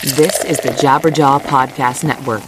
This is the Jabberjaw Podcast Network.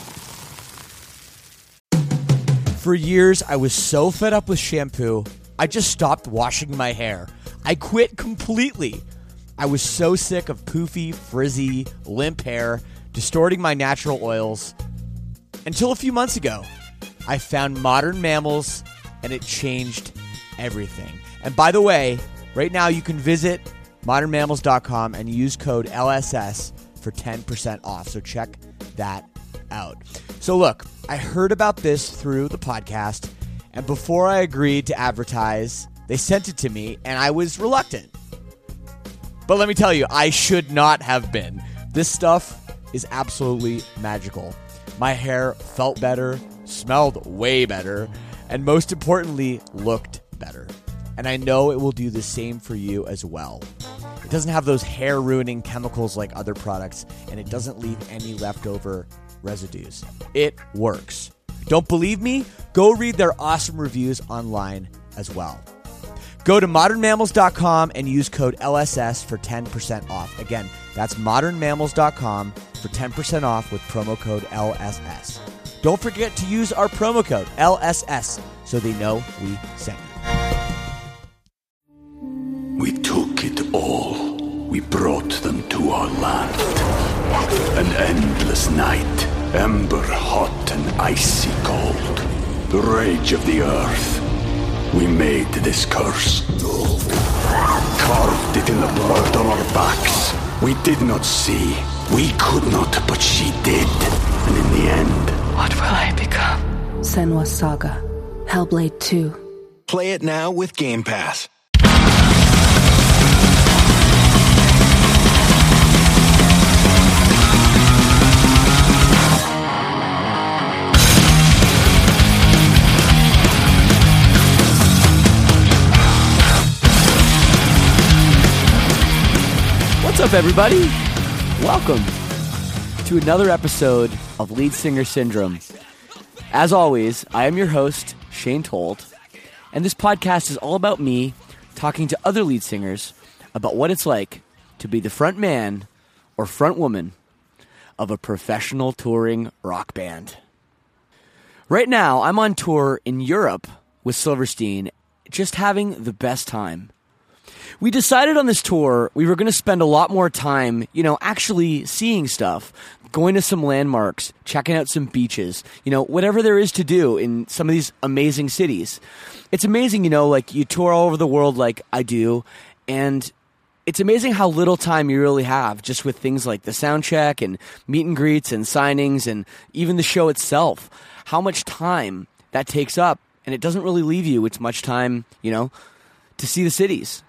For years, I was so fed up with shampoo, I just stopped washing my hair. I quit completely. I was so sick of poofy, frizzy, limp hair, distorting my natural oils. Until a few months ago, I found Modern Mammals, and it changed everything. And by the way, right now you can visit modernmammals.com and use code LSS for 10% off. So check that out. So look, I heard about this through the podcast, and before I agreed to advertise, they sent it to me, and I was reluctant. But let me tell you, I should not have been. This stuff is absolutely magical. My hair felt better, smelled way better, and most importantly, looked better. And I know it will do the same for you as well. It doesn't have those hair-ruining chemicals like other products, and it doesn't leave any leftover residues. It works. Don't believe me? Go read their awesome reviews online as well. Go to modernmammals.com and use code LSS for 10% off. Again, that's modernmammals.com for 10% off with promo code LSS. Don't forget to use our promo code LSS so they know we sent you. We took it all. We brought them to our land. An endless night, ember hot and icy cold. The rage of the earth. We made this curse. Carved it in the blood on our backs. We did not see. We could not, but she did. And in the end... What will I become? Senua's Saga. Hellblade 2. Play it now with Game Pass. What's up, everybody? Welcome to another episode of Lead Singer Syndrome. As always, I am your host, Shane Told, and this podcast is all about me talking to other lead singers about what it's like to be the front man or front woman of a professional touring rock band. Right now, I'm on tour in Europe with Silverstein, just having the best time. We decided on this tour we were going to spend a lot more time, actually seeing stuff, going to some landmarks, checking out some beaches, whatever there is to do in some of these amazing cities. It's amazing, you tour all over the world like I do, and it's amazing how little time you really have just with things like the sound check and meet and greets and signings and even the show itself, how much time that takes up, and it doesn't really leave you with much time, to see the cities.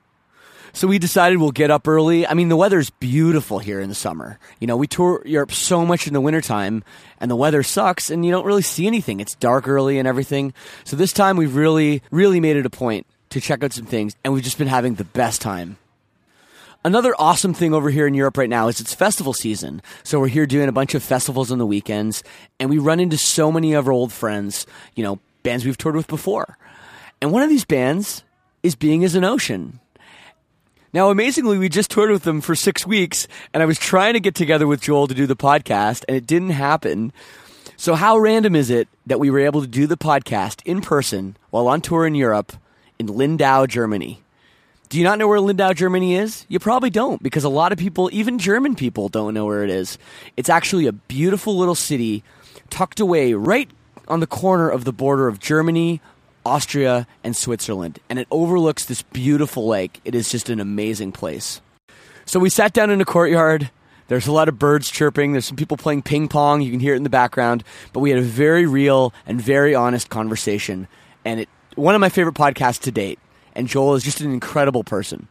So we decided we'll get up early. I mean, the weather's beautiful here in the summer. We tour Europe so much in the wintertime, and the weather sucks, and you don't really see anything. It's dark early and everything. So this time we've really, really made it a point to check out some things, and we've just been having the best time. Another awesome thing over here in Europe right now is it's festival season. So we're here doing a bunch of festivals on the weekends, and we run into so many of our old friends, bands we've toured with before. And one of these bands is Being as an Ocean. Now, amazingly, we just toured with them for 6 weeks, and I was trying to get together with Joel to do the podcast, and it didn't happen. So how random is it that we were able to do the podcast in person while on tour in Europe in Lindau, Germany? Do you not know where Lindau, Germany is? You probably don't, because a lot of people, even German people, don't know where it is. It's actually a beautiful little city tucked away right on the corner of the border of Germany, Austria, and Switzerland, and it overlooks this beautiful lake. It is just an amazing place. So we sat down in a courtyard. There's a lot of birds chirping. There's some people playing ping pong. You can hear it in the background. But we had a very real and very honest conversation, and one of my favorite podcasts to date. And Joel is just an incredible person.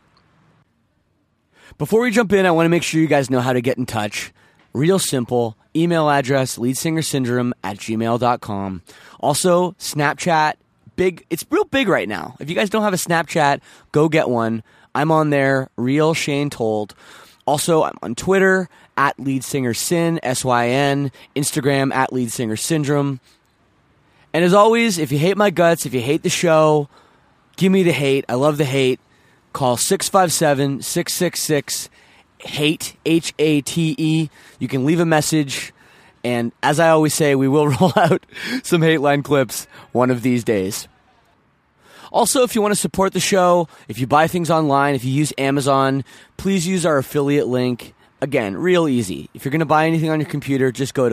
Before we jump in, I want to make sure you guys know how to get in touch. Real simple. Email address, leadsingersyndrome@gmail.com. Also, Snapchat. It's real big right now. If you guys don't have a Snapchat, go get one. I'm on there, Real Shane Told. Also, I'm on Twitter, @LeadSingerSyn, SYN, Instagram, @LeadSingerSyndrome. And as always, if you hate my guts, if you hate the show, give me the hate. I love the hate. Call 657-666 HATE, HATE. You can leave a message, and as I always say, we will roll out some Hate Line clips one of these days. Also, if you want to support the show, if you buy things online, if you use Amazon, please use our affiliate link. Again, real easy. If you're going to buy anything on your computer, just go to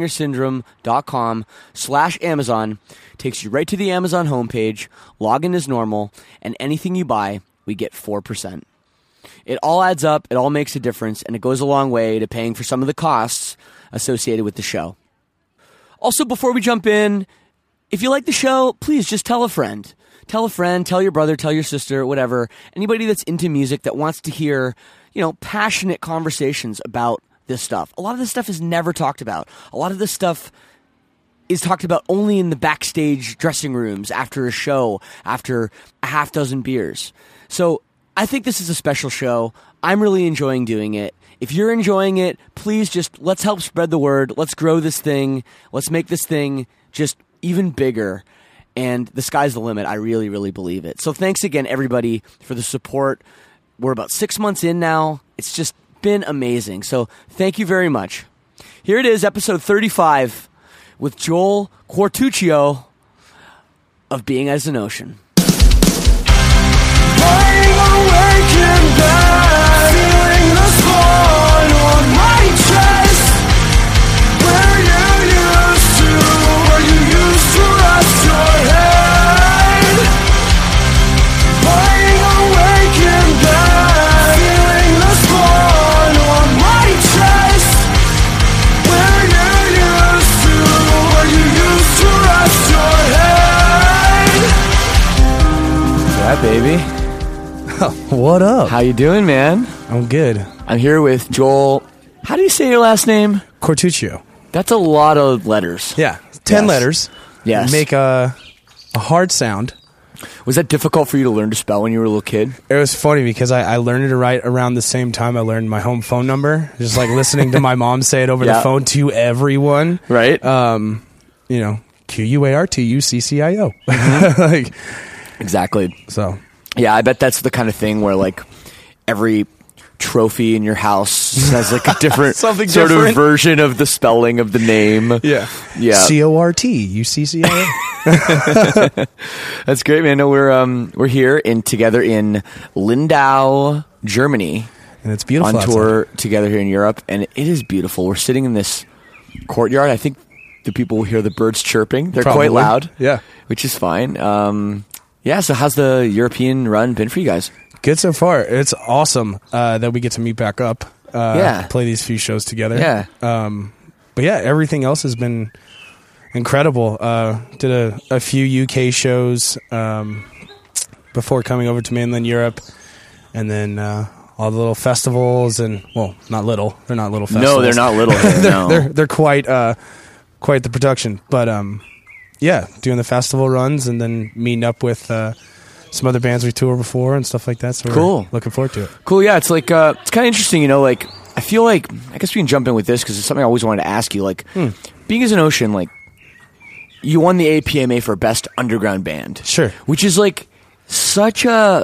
leadsingersyndrome.com/Amazon. Takes you right to the Amazon homepage. Log in as normal, and anything you buy, we get 4%. It all adds up, it all makes a difference, and it goes a long way to paying for some of the costs associated with the show. Also, before we jump in, if you like the show, please just tell a friend. Tell a friend, tell your brother, tell your sister, whatever. Anybody that's into music that wants to hear, passionate conversations about this stuff. A lot of this stuff is never talked about. A lot of this stuff is talked about only in the backstage dressing rooms after a show, after a half dozen beers. So I think this is a special show. I'm really enjoying doing it. If you're enjoying it, please let's help spread the word. Let's grow this thing. Let's make this thing just even bigger. And the sky's the limit. I really, really believe it. So thanks again, everybody, for the support. We're about 6 months in now. It's just been amazing. So thank you very much. Here it is, episode 35, with Joel Quartuccio of Being as an Ocean. Lying awake in bed, feeling the spawn on my chest. Where you used to rest your head. Lying awake in bed, feeling the spawn on my chest. Where you used to rest your head. Yeah, baby. What up? How you doing, man? I'm good. I'm here with Joel. How do you say your last name? Quartuccio. That's a lot of letters. Yeah, 10 Yes. letters. Yes. Make a hard sound. Was that difficult for you to learn to spell when you were a little kid? It was funny because I learned to write around the same time I learned my home phone number. Just like listening to my mom say it over Yeah. the phone to everyone. Right? QUARTUCCIO. Like, Exactly. so. Yeah, I bet that's the kind of thing where, like, every trophy in your house has, like, a different Something sort different. of version of the spelling of the name. Yeah. Yeah. CORTUCCIO. That's great, man. No, we're here together in Lindau, Germany, And it's beautiful on tour together here in Europe, and it is beautiful. We're sitting in this courtyard. I think the people will hear the birds chirping. They're Probably. quite loud. Yeah. Which is fine. Yeah, so how's the European run been for you guys? Good so far. It's awesome that we get to meet back up. Yeah. Play these few shows together. Yeah. But yeah, everything else has been incredible. Did a few UK shows before coming over to mainland Europe, and then all the little festivals and not little. They're not little festivals. No, they're not little. No. They're quite the production. But yeah, doing the festival runs and then meeting up with some other bands we toured before and stuff like that. So Cool. we're looking forward to it. Cool, yeah. It's like it's kind of interesting, like I feel like I guess we can jump in with this because it's something I always wanted to ask you. Like, Being as an Ocean, like you won the APMA for Best Underground Band, Sure. which is like such an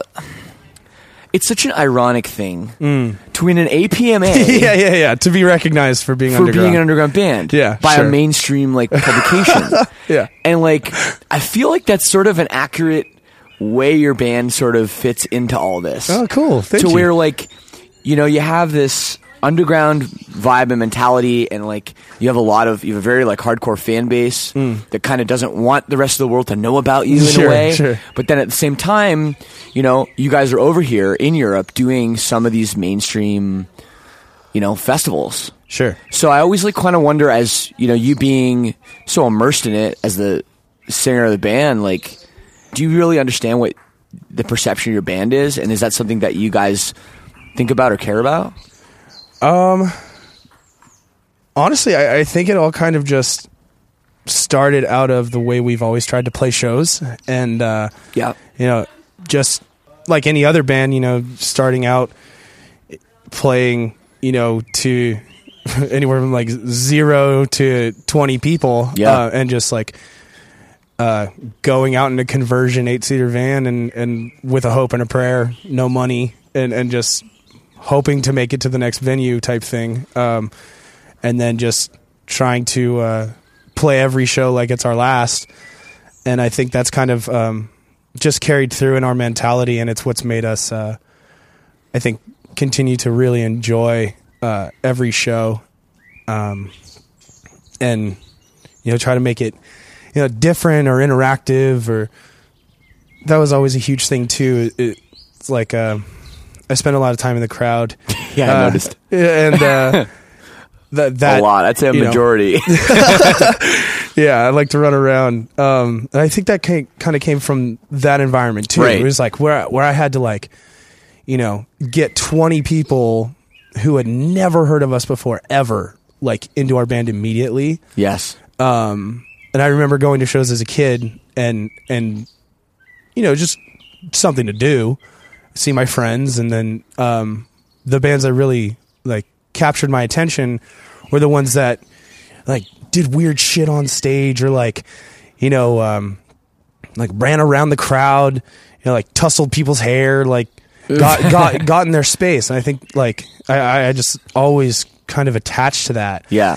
ironic thing to win an APMA. yeah. To be recognized for being For underground. being an underground band, Yeah, by sure. a mainstream like publication, Yeah. and like I feel like that's sort of an accurate way your band sort of fits into all this. Oh, cool. Thank to you. where like you have this underground vibe and mentality, and like you have a very like hardcore fan base that kind of doesn't want the rest of the world to know about you in Sure, a way. sure. But then at the same time, you guys are over here in Europe doing some of these mainstream, festivals. Sure. So I always like kind of wonder, as you being so immersed in it as the singer of the band, like, do you really understand what the perception of your band is, and is that something that you guys think about or care about? Honestly, I think it all kind of just started out of the way we've always tried to play shows. And, Yeah. Just like any other band, starting out playing, to anywhere from like 0 to 20 people. Yeah. And just like going out in a conversion 8-seater van and with a hope and a prayer, no money, and just hoping to make it to the next venue type thing, and then just trying to play every show like it's our last. And I think that's kind of just carried through in our mentality, and it's what's made us, I think, continue to really enjoy every show, and try to make it different or interactive. Or that was always a huge thing too. It's like I spent a lot of time in the crowd. Yeah, I noticed. And that a lot. I'd say a majority. Yeah, I like to run around. And I think that kind of came from that environment too. Right. It was like where I had to get 20 people who had never heard of us before ever, into our band immediately. Yes. And I remember going to shows as a kid and just something to do, see my friends. And then the bands that really captured my attention were the ones that did weird shit on stage, or ran around the crowd, tussled people's hair, got in their space. And I think I just always kind of attached to that. Yeah.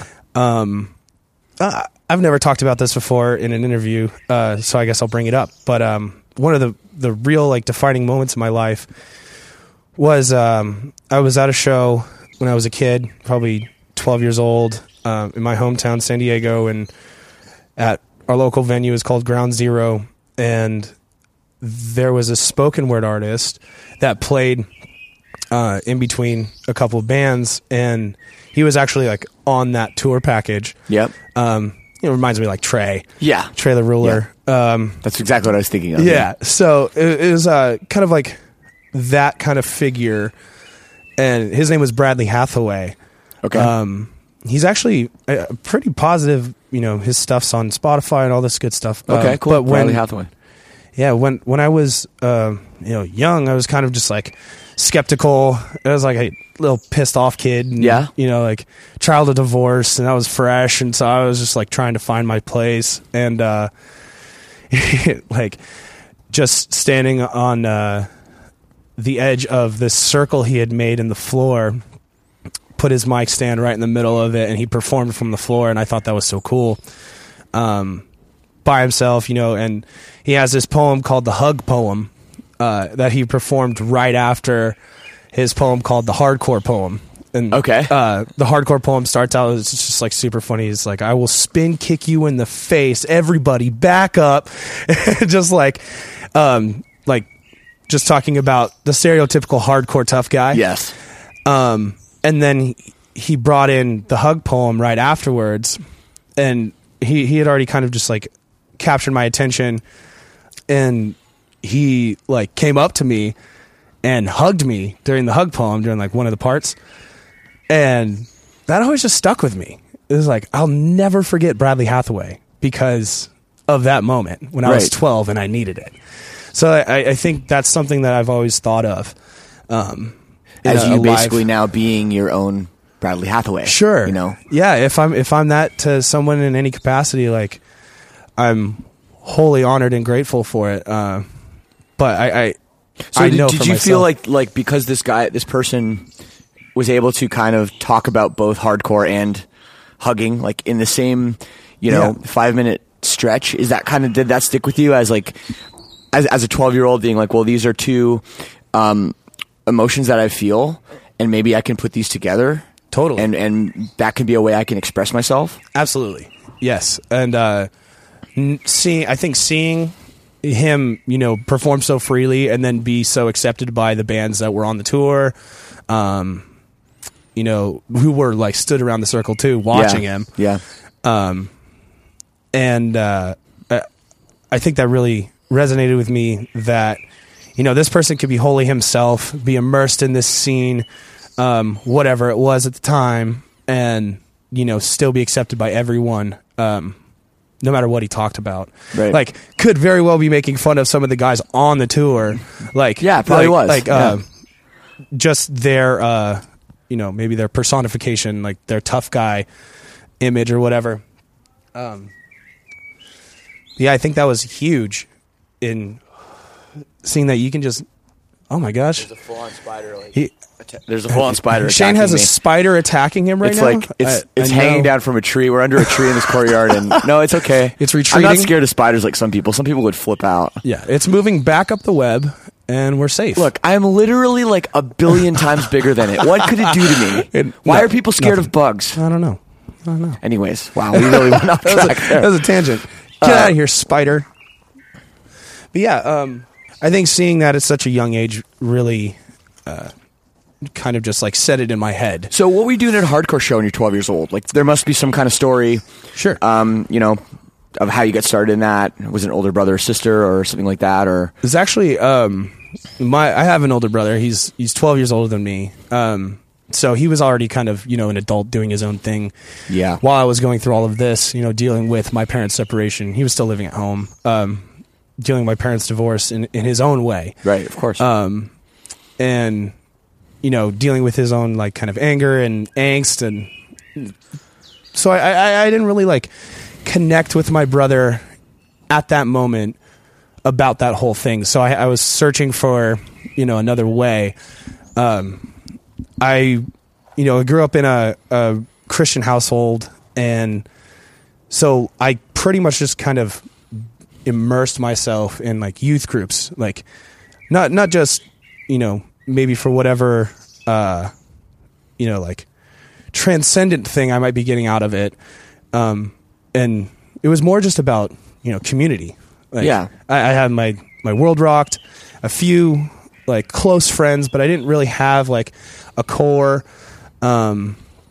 I've never talked about this before in an interview, so I guess I'll bring it up. But one of the real defining moments in my life was I was at a show when I was a kid, probably 12 years old, in my hometown, San Diego, and at our local venue is called Ground Zero, and there was a spoken word artist that played in between a couple of bands, and he was actually on that tour package. Yep. It reminds me Trey. Yeah. Trey the Ruler. Yeah. That's exactly what I was thinking of. Yeah. So it was kind of that kind of figure, and his name was Bradley Hathaway. Okay. He's actually pretty positive. His stuff's on Spotify and all this good stuff. Okay, cool. But Bradley Hathaway. Yeah, when I was young, I was kind of just skeptical. I was a little pissed off kid. And, yeah. Child of divorce, and I was fresh, and so I was just trying to find my place, and just standing on the edge of this circle he had made in the floor, put his mic stand right in the middle of it, and he performed from the floor, and I thought that was so cool. By himself, and he has this poem called the Hug Poem that he performed right after his poem called the Hardcore Poem. And okay. The Hardcore Poem starts out, it's just super funny. It's I will spin kick you in the face, everybody back up. Just just talking about the stereotypical hardcore tough guy. Yes. And then he brought in the Hug Poem right afterwards, and he had already kind of just captured my attention, and he came up to me and hugged me during the Hug Poem during one of the parts, and that always just stuck with me. It was I'll never forget Bradley Hathaway because of that moment when I was 12 and I needed it. So I think that's something that I've always thought of. As you basically now being your own Bradley Hathaway. Sure. Yeah, if I'm that to someone in any capacity, I'm wholly honored and grateful for it. But I know did for you myself, feel because this person was able to kind of talk about both hardcore and hugging in the same 5-minute stretch, did that stick with you as a 12-year-old being well, these are two emotions that I feel, and maybe I can put these together? Totally. And that can be a way I can express myself? Absolutely. Yes. And seeing him, perform so freely and then be so accepted by the bands that were on the tour, who were stood around the circle too, watching him. Yeah. And I think that really resonated with me, that this person could be wholly himself, be immersed in this scene, whatever it was at the time, and still be accepted by everyone, no matter what he talked about. Right. Could very well be making fun of some of the guys on the tour. Yeah, probably was. Just their maybe their personification, their tough guy image or whatever. Yeah, I think that was huge in seeing that you can just Oh my gosh. There's a full-on spider. There's a full-on spider. Shane has a attacking me. spider attacking him right It's now. like it's I hanging know. down from a tree. We're under a tree in this courtyard, and no, it's okay. It's I'm retreating. not scared of spiders like some people. Some people would flip out. Yeah, it's moving back up the web, and we're safe. Look, I'm literally like a billion times bigger than it. What could it do to me? Why are people scared of bugs? I don't know. Anyways, wow, we really went off track there. That was a tangent. Get out of here, spider. But yeah, I think seeing that at such a young age really kind of just like set it in my head. So what were you doing at a hardcore show when you're 12 years old? Like, there must be some kind of story, Sure. of how you got started in that. Was it an older brother or sister or something like that? Or It's actually I have an older brother. He's 12 years older than me. So he was already kind of, an adult doing his own thing. Yeah. While I was going through all of this, dealing with my parents' separation, he was still living at home, dealing with my parents' divorce in his own way. Right, of course. And, dealing with his own like kind of anger and angst. And so I didn't really like connect with my brother at that moment about that whole thing. So I was searching for, another way. I grew up in a Christian household, and so I pretty much just kind of immersed myself in like youth groups, like not just, maybe for whatever, like transcendent thing I might be getting out of it. And it was more just about, community. Like, Yeah. I had my world rocked, a few like close friends, but I didn't really have like a core. And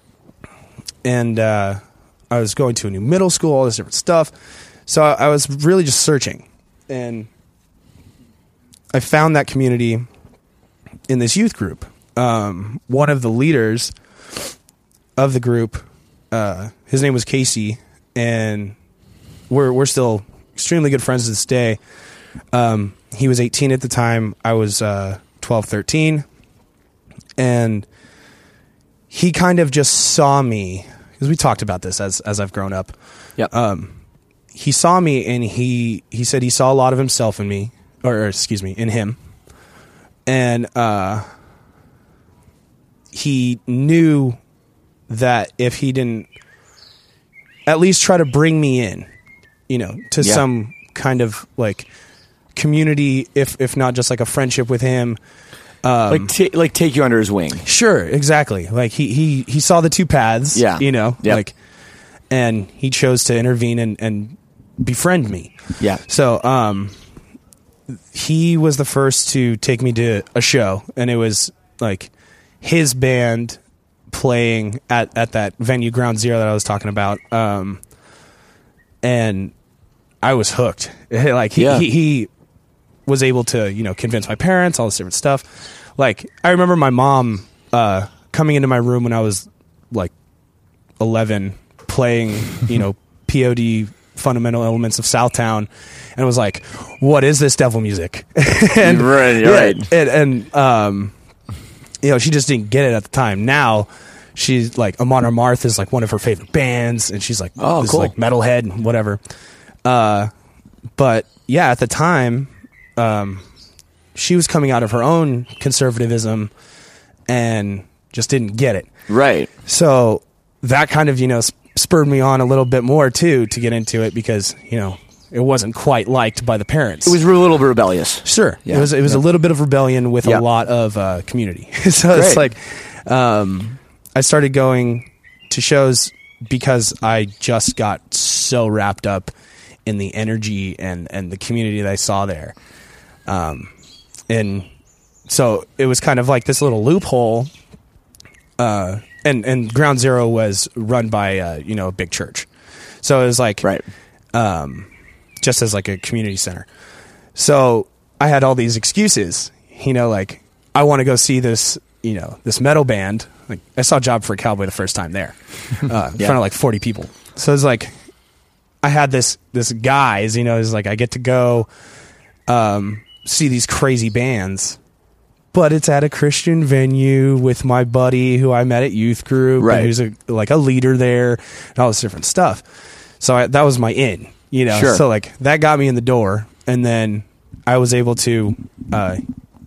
I was going to a new middle school, all this different stuff. So I was really just searching, and I found that community in this youth group. One of the leaders of the group, his name was Casey, and we're still extremely good friends to this day. He was 18 at the time. I was 12, 13. And he kind of just saw me, because we talked about this as I've grown up. Yep. He saw me, and he said he saw a lot of himself in me, or excuse me, in him. And he knew that if he didn't at least try to bring me in, to some kind of like community, if not just like a friendship with him, take you under his wing. Sure, exactly. Like he saw the two paths, Yeah. Yep. like, and he chose to intervene and befriend me. Yeah. So, he was the first to take me to a show, and it was like his band playing at that venue, Ground Zero, that I was talking about. And I was hooked. Like he was able to, convince my parents, all this different stuff. Like, I remember my mom coming into my room when I was like 11, playing, POD, Fundamental Elements of Southtown, and was like, "What is this devil music?" And right. And she just didn't get it at the time. Now she's like, Amon Amarth is like one of her favorite bands, and she's like, "Oh, this cool, like metalhead and whatever." But yeah, at the time, she was coming out of her own conservatism and just didn't get it. Right. So that kind of, spurred me on a little bit more too to get into it, because, it wasn't quite liked by the parents. It was a little bit rebellious. Sure. Yeah. It was a little bit of rebellion with Yeah. a lot of community. So it's like, I started going to shows because I just got so wrapped up in the energy and the community that I saw there. And so it was kind of like this little loophole. And Ground Zero was run by, a big church. So it was like, Right. just as like a community center. So I had all these excuses, like, I want to go see this, this metal band. Like, I saw Job for a Cowboy the first time there, in front of like 40 people. So it's like, I had this guise, it's like, I get to go, see these crazy bands, but it's at a Christian venue with my buddy who I met at youth group, Right. and who's a leader there, and all this different stuff. So that was my in, Sure. So like that got me in the door, and then I was able to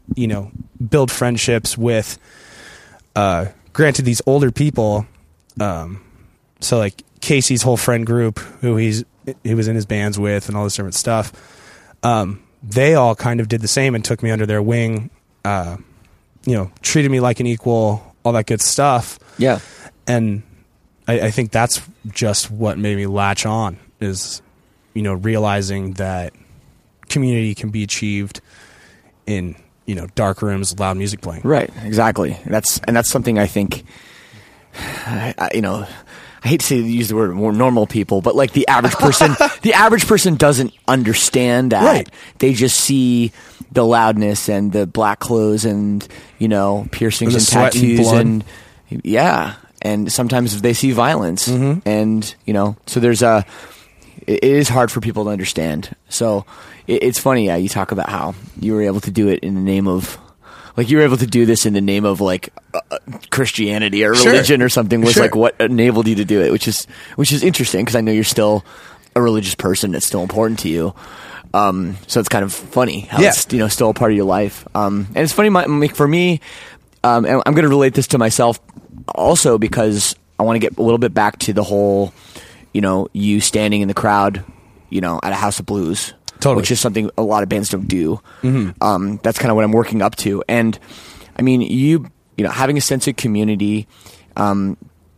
build friendships with, granted, these older people. So like Casey's whole friend group, who he was in his bands with, and all this different stuff. They all kind of did the same and took me under their wing. Treated me like an equal, all that good stuff. Yeah, and I think that's just what made me latch on, is realizing that community can be achieved in dark rooms, loud music playing. Right, exactly. That's something I think, I hate to use the word more normal people, but like the average person doesn't understand that. Right. They just see the loudness and the black clothes and piercings and sweat and tattoos blood. and and sometimes they see violence, and so there's it is hard for people to understand. So it's funny, you talk about how you were able to do it in the name of, like, you were able to do this in the name of like Christianity or religion or something, was like what enabled you to do it, which is interesting, because I know you're still a religious person. That's still important to you. So it's kind of funny how it's still a part of your life. And it's funny for me. And I'm going to relate this to myself also, because I want to get a little bit back to the whole, you standing in the crowd, at a House of Blues. Totally. Which is something a lot of bands don't do. That's kind of what I'm working up to. And I mean, having a sense of community, in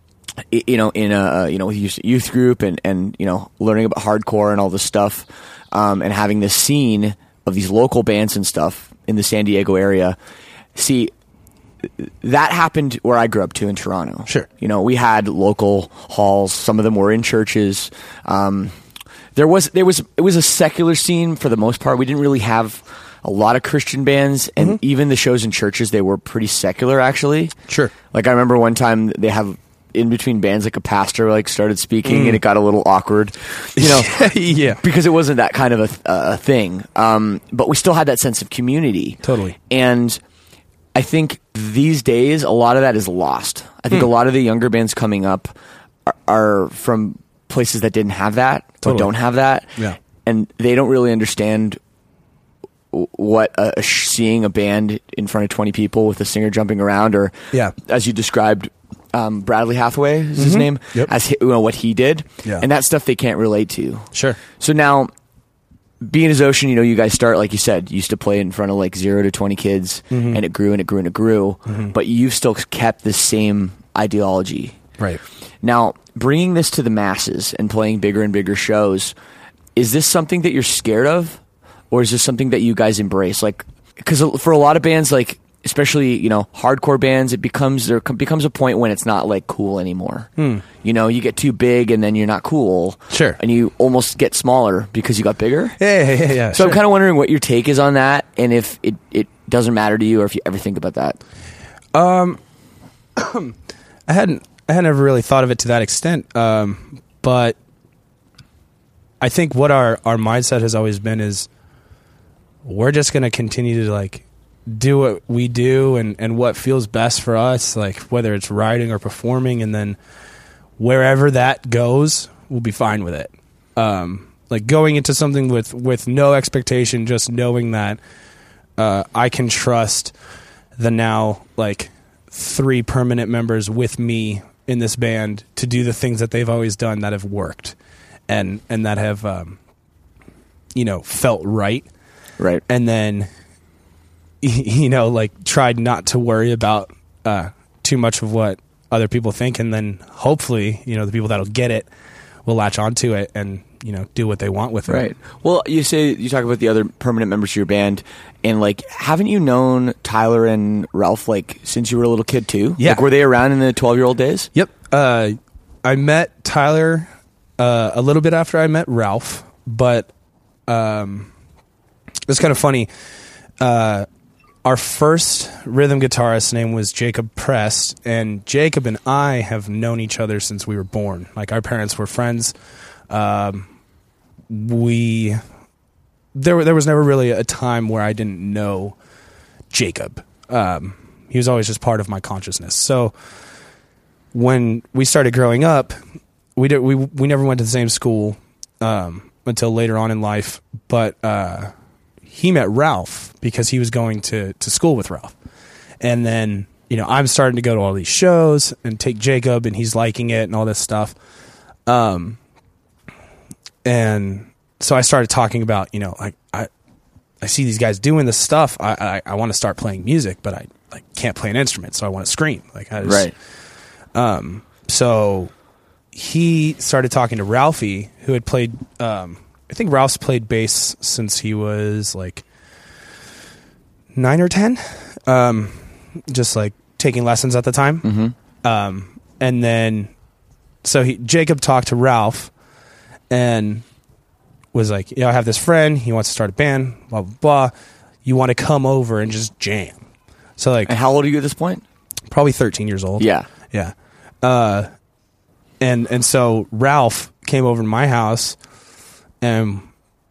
a, with youth group and learning about hardcore and all this stuff, and having this scene of these local bands and stuff in the San Diego area. See, that happened where I grew up too, in Toronto. Sure. We had local halls. Some of them were in churches. It was a secular scene for the most part. We didn't really have a lot of Christian bands, and even the shows in churches, they were pretty secular, actually. Sure. Like, I remember one time they have in between bands, like a pastor like started speaking, and it got a little awkward, yeah, because it wasn't that kind of a thing. But we still had that sense of community. Totally. And I think these days, a lot of that is lost. I think a lot of the younger bands coming up are from places that didn't have that, or don't have that. Yeah. And they don't really understand what seeing a band in front of 20 people with a singer jumping around, or as you described, Bradley Hathaway is his name, as what he did. Yeah. And that stuff they can't relate to. Sure. So now, being as Ocean, you guys start, like you said, you used to play in front of like 0 to 20 kids, and it grew and it grew and it grew, but you've still kept the same ideology. Right. Now, bringing this to the masses and playing bigger and bigger shows, is this something that you're scared of, or is this something that you guys embrace? Like, because for a lot of bands, like, especially, hardcore bands, there becomes a point when it's not like cool anymore. You get too big and then you're not cool. Sure. And you almost get smaller because you got bigger. Yeah. So I'm kind of wondering what your take is on that, and if it doesn't matter to you, or if you ever think about that. I hadn't ever really thought of it to that extent. But I think what our mindset has always been is, we're just going to continue to like do what we do and what feels best for us, like whether it's writing or performing, and then wherever that goes, we'll be fine with it. Like going into something with no expectation, just knowing that I can trust the now like 3 permanent members with me in this band to do the things that they've always done that have worked and that have felt right. Right. And then, like tried not to worry about too much of what other people think. And then hopefully, the people that'll get it will latch onto it and, do what they want with it. Right. Well, you talk about the other permanent members of your band, and like, haven't you known Tyler and Ralph like since you were a little kid too? Yeah. Like, were they around in the 12-year-old days? Yep. I met Tyler a little bit after I met Ralph, but it's kind of funny. Our first rhythm guitarist's name was Jacob Prest, and Jacob and I have known each other since we were born. Like, our parents were friends. There was never really a time where I didn't know Jacob. He was always just part of my consciousness. So when we started growing up, we never went to the same school until later on in life, but he met Ralph because he was going to school with Ralph. And then, I'm starting to go to all these shows and take Jacob, and he's liking it and all this stuff. And so I started talking about, I see these guys doing this stuff. I want to start playing music, but I can't play an instrument, so I want to scream. Right. So he started talking to Ralphie, who had played, I think Ralph's played bass since he was 9 or 10. Just taking lessons at the time. Mm-hmm. And then, so Jacob talked to Ralph and was like, I have this friend, he wants to start a band, blah, blah, blah. You want to come over and just jam. So and how old are you at this point? Probably 13 years old. Yeah. Yeah. And so Ralph came over to my house and,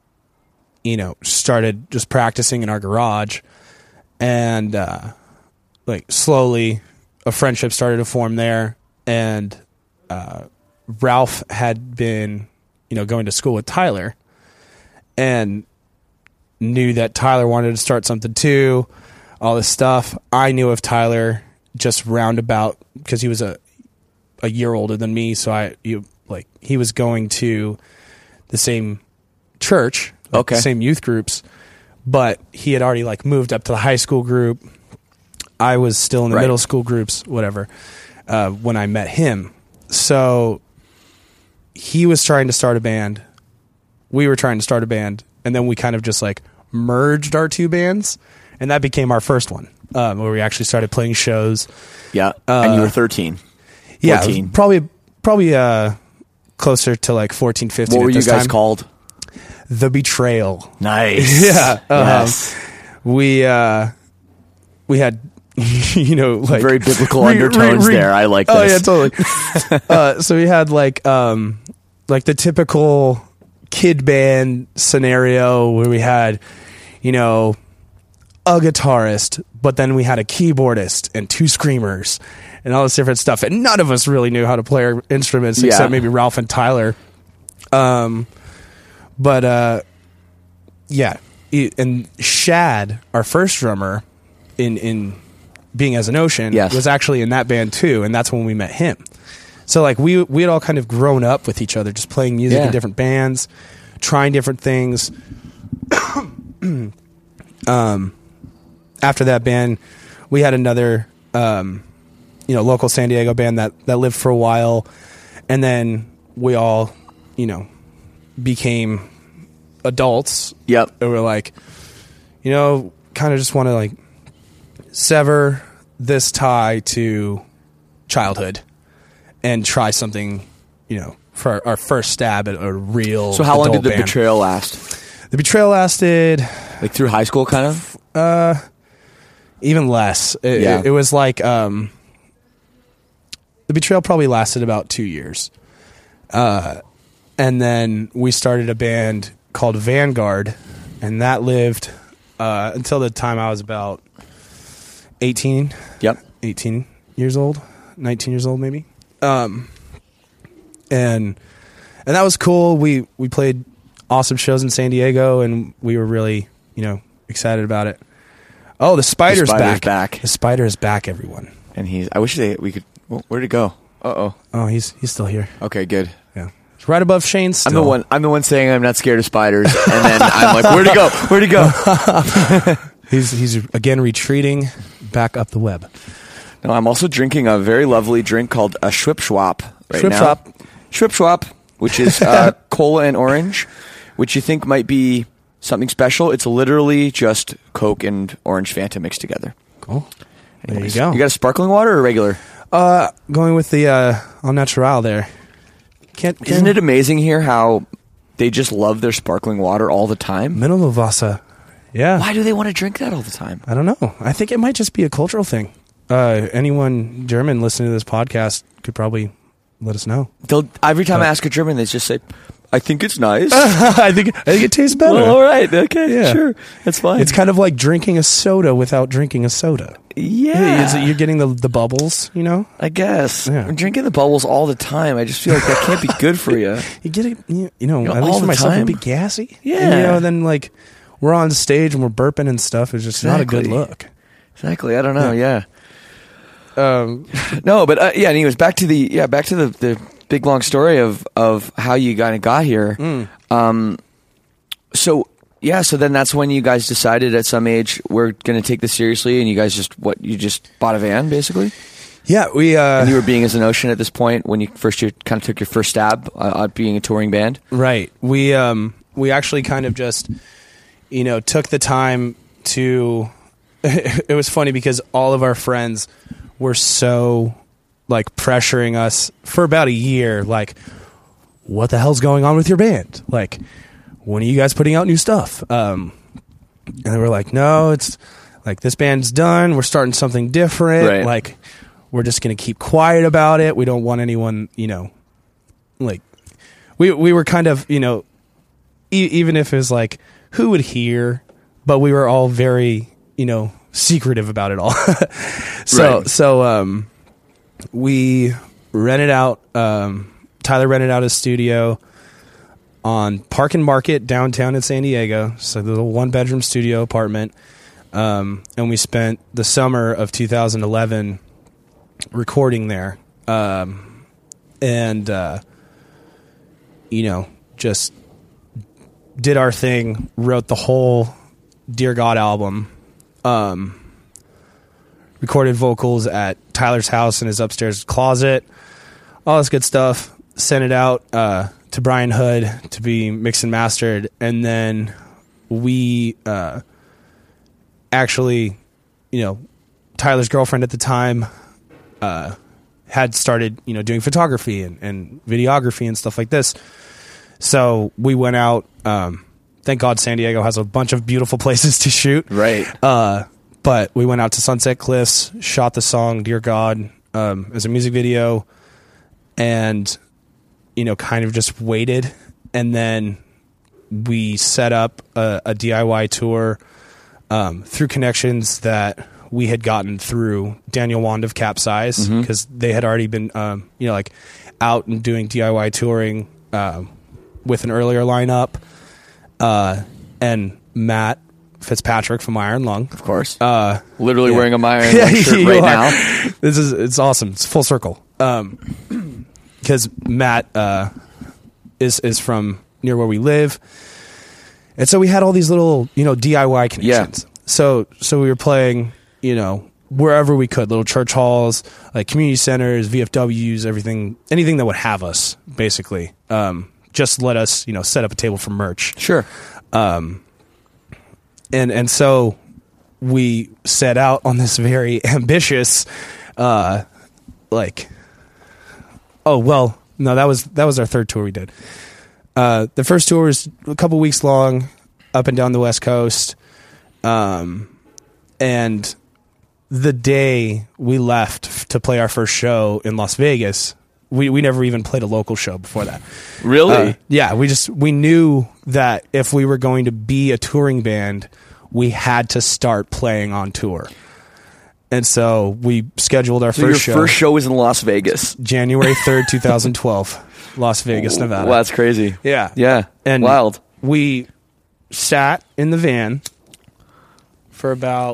started just practicing in our garage, and, slowly a friendship started to form there. And, Ralph had been, going to school with Tyler, and knew that Tyler wanted to start something too, all this stuff. I knew of Tyler just roundabout because he was a year older than me. So he was going to the same church, okay, the same youth groups, but he had already moved up to the high school group. I was still in the middle school groups, whatever, when I met him. So he was trying to start a band. We were trying to start a band. And then we kind of just merged our two bands. And that became our first one, where we actually started playing shows. Yeah. And you were 13. 14. Yeah. Probably closer to 14, 15. What were you guys time. Called? The Betrayal. Nice. Yeah. Yes. We had, very biblical undertones there. I like this. Oh yeah, totally. So we had the typical kid band scenario where we had, a guitarist, but then we had a keyboardist and two screamers and all this different stuff. And none of us really knew how to play our instruments except maybe Ralph and Tyler. And Shad, our first drummer in Being as an Ocean, was actually in that band too. And that's when we met him. So we had all kind of grown up with each other, just playing music in different bands, trying different things. After that band, we had another, local San Diego band that lived for a while. And then we all, became adults. Yep. And we're kind of just want to sever this tie to childhood and try something, for our first stab at a real. So how long did the band. Betrayal last? The Betrayal lasted through high school, kind of. Even less. It was the Betrayal probably lasted about 2 years, and then we started a band called Vanguard, and that lived until the time I was about 18. Yep, 18 years old, 19 years old, maybe. And that was cool. We played awesome shows in San Diego, and we were really, excited about it. Oh, the Spider's back. The Spider is back, everyone. And I wish we could. Well, where'd he go? Uh-oh. Oh, he's still here. Okay, good. Yeah. It's right above Shane still. I'm the one saying I'm not scared of spiders, and then I'm like, where'd he go? Where'd he go? He's again retreating back up the web. No, I'm also drinking a very lovely drink called a Schwip-Schwap right now. Schwip-Schwap, which is cola and orange, which you think might be something special. It's literally just Coke and orange Fanta mixed together. Cool. Anyways, there you go. You got a sparkling water or regular? Going with the Au Natural there. Isn't it amazing here how they just love their sparkling water all the time? Mineralwasser. Yeah. Why do they want to drink that all the time? I don't know. I think it might just be a cultural thing. Anyone German listening to this podcast could probably let us know. Every time I ask a German, they just say, I think it's nice. I think it tastes better. Well, all right. Okay. Sure. That's fine. It's kind of like drinking a soda without drinking a soda. Yeah. You're getting the bubbles, I guess. Yeah. I'm drinking the bubbles all the time. I just feel like that can't be good for you. You get it, at least for myself, it'd be gassy. Yeah. And then we're on stage and we're burping and stuff, it's just not a good Exactly. look. Exactly. I don't know. Yeah. No, but anyways, back to the big long story of how you kind of got here. So then that's when you guys decided at some age we're going to take this seriously, and you guys just bought a van basically. Yeah, we And you were being as an Ocean at this point when you kind of took your first stab at being a touring band. right. We actually kind of just took the time to. It was funny because all of our friends were so like pressuring us for about a year, like, what the hell's going on with your band? Like, when are you guys putting out new stuff? And they were like, no, it's like this band's done. We're starting something different. Right. Like, we're just going to keep quiet about it. We don't want anyone, like, we were kind of, even if it was like, who would hear? But we were all very, secretive about it all. So we rented out, Tyler rented out his studio on Park and Market downtown in San Diego. So the little 1-bedroom studio apartment. And we spent the summer of 2011 recording there. Just did our thing, wrote the whole Dear God album, recorded vocals at Tyler's house in his upstairs closet, all this good stuff, sent it out to Brian Hood to be mixed and mastered, and then we actually, Tyler's girlfriend at the time had started, doing photography and videography and stuff like this. So we went out. Thank God San Diego has a bunch of beautiful places to shoot. Right. But we went out to Sunset Cliffs, shot the song Dear God as a music video, and, kind of just waited. And then we set up a DIY tour through connections that we had gotten through Daniel Wand of Capsize, because they had already been, out and doing DIY touring with an earlier lineup. And Matt Fitzpatrick from Iron Lung, Of course. Literally wearing a Iron Lung shirt you right are. now. It's awesome. It's full circle. Because Matt is from near where we live, and so we had all these little DIY connections. So we were playing wherever we could, little church halls, like community centers, VFWs, anything that would have us basically. Just let us set up a table for merch. Sure. And so we set out on this very ambitious, that was our third tour we did. The first tour was a couple weeks long, up and down the West Coast. And the day we left to play our first show in Las Vegas, we never even played a local show before that. Really? Yeah, we knew that if we were going to be a touring band, we had to start playing on tour. And so we scheduled our first show. Your first show was in Las Vegas. January 3rd, 2012, Las Vegas, Nevada. Well, that's crazy. Yeah. Yeah. And wild. We sat in the van for about,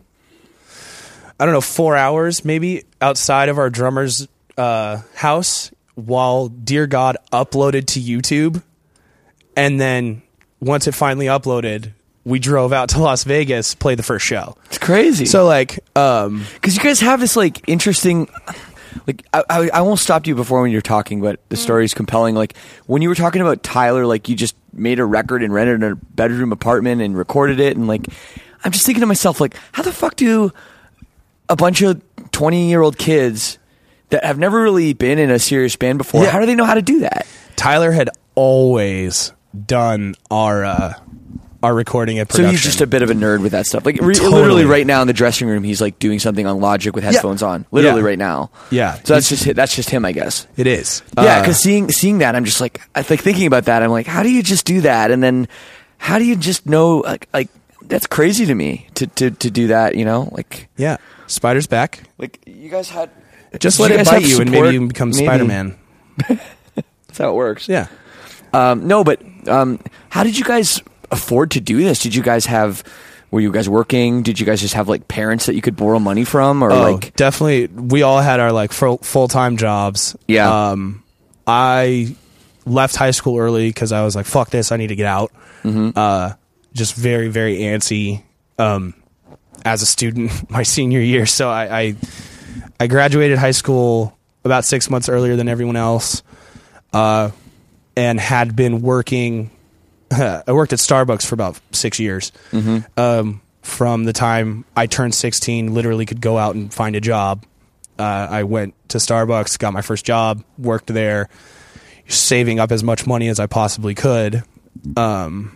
4 hours maybe outside of our drummer's house while Dear God uploaded to YouTube. And then once it finally uploaded, we drove out to Las Vegas, played the first show. It's crazy. So because you guys have this interesting, I won't stop you before when you're talking, but the story is compelling. Like when you were talking about Tyler, you just made a record and rented a bedroom apartment and recorded it. And I'm just thinking to myself, how the fuck do a bunch of 20-year-old kids that have never really been in a serious band before, how do they know how to do that? Tyler had always done our recording and production. So he's just a bit of a nerd with that stuff. Literally right now in the dressing room, he's doing something on Logic with headphones on. Literally right now. Yeah. So that's just him, I guess. It is. Yeah, because seeing that, I'm just thinking about that. I'm like, how do you just do that? And then how do you just know? That's crazy to me to do that. Yeah. Spider's back. You guys had. Just let it bite you and maybe you can become Spider-Man. That's how it works. Yeah. No, but how did you guys afford to do this? Were you guys working? Did you guys just have like parents that you could borrow money from, or like? Definitely, we all had our like full-time jobs. Yeah. I left high school early because I was like, fuck this, I need to get out. Just very, very antsy as a student my senior year. So I graduated high school about 6 months earlier than everyone else, and had been working. I worked at Starbucks for about 6 years. From the time I turned 16, literally could go out and find a job. I went to Starbucks, got my first job, worked there, saving up as much money as I possibly could. Trying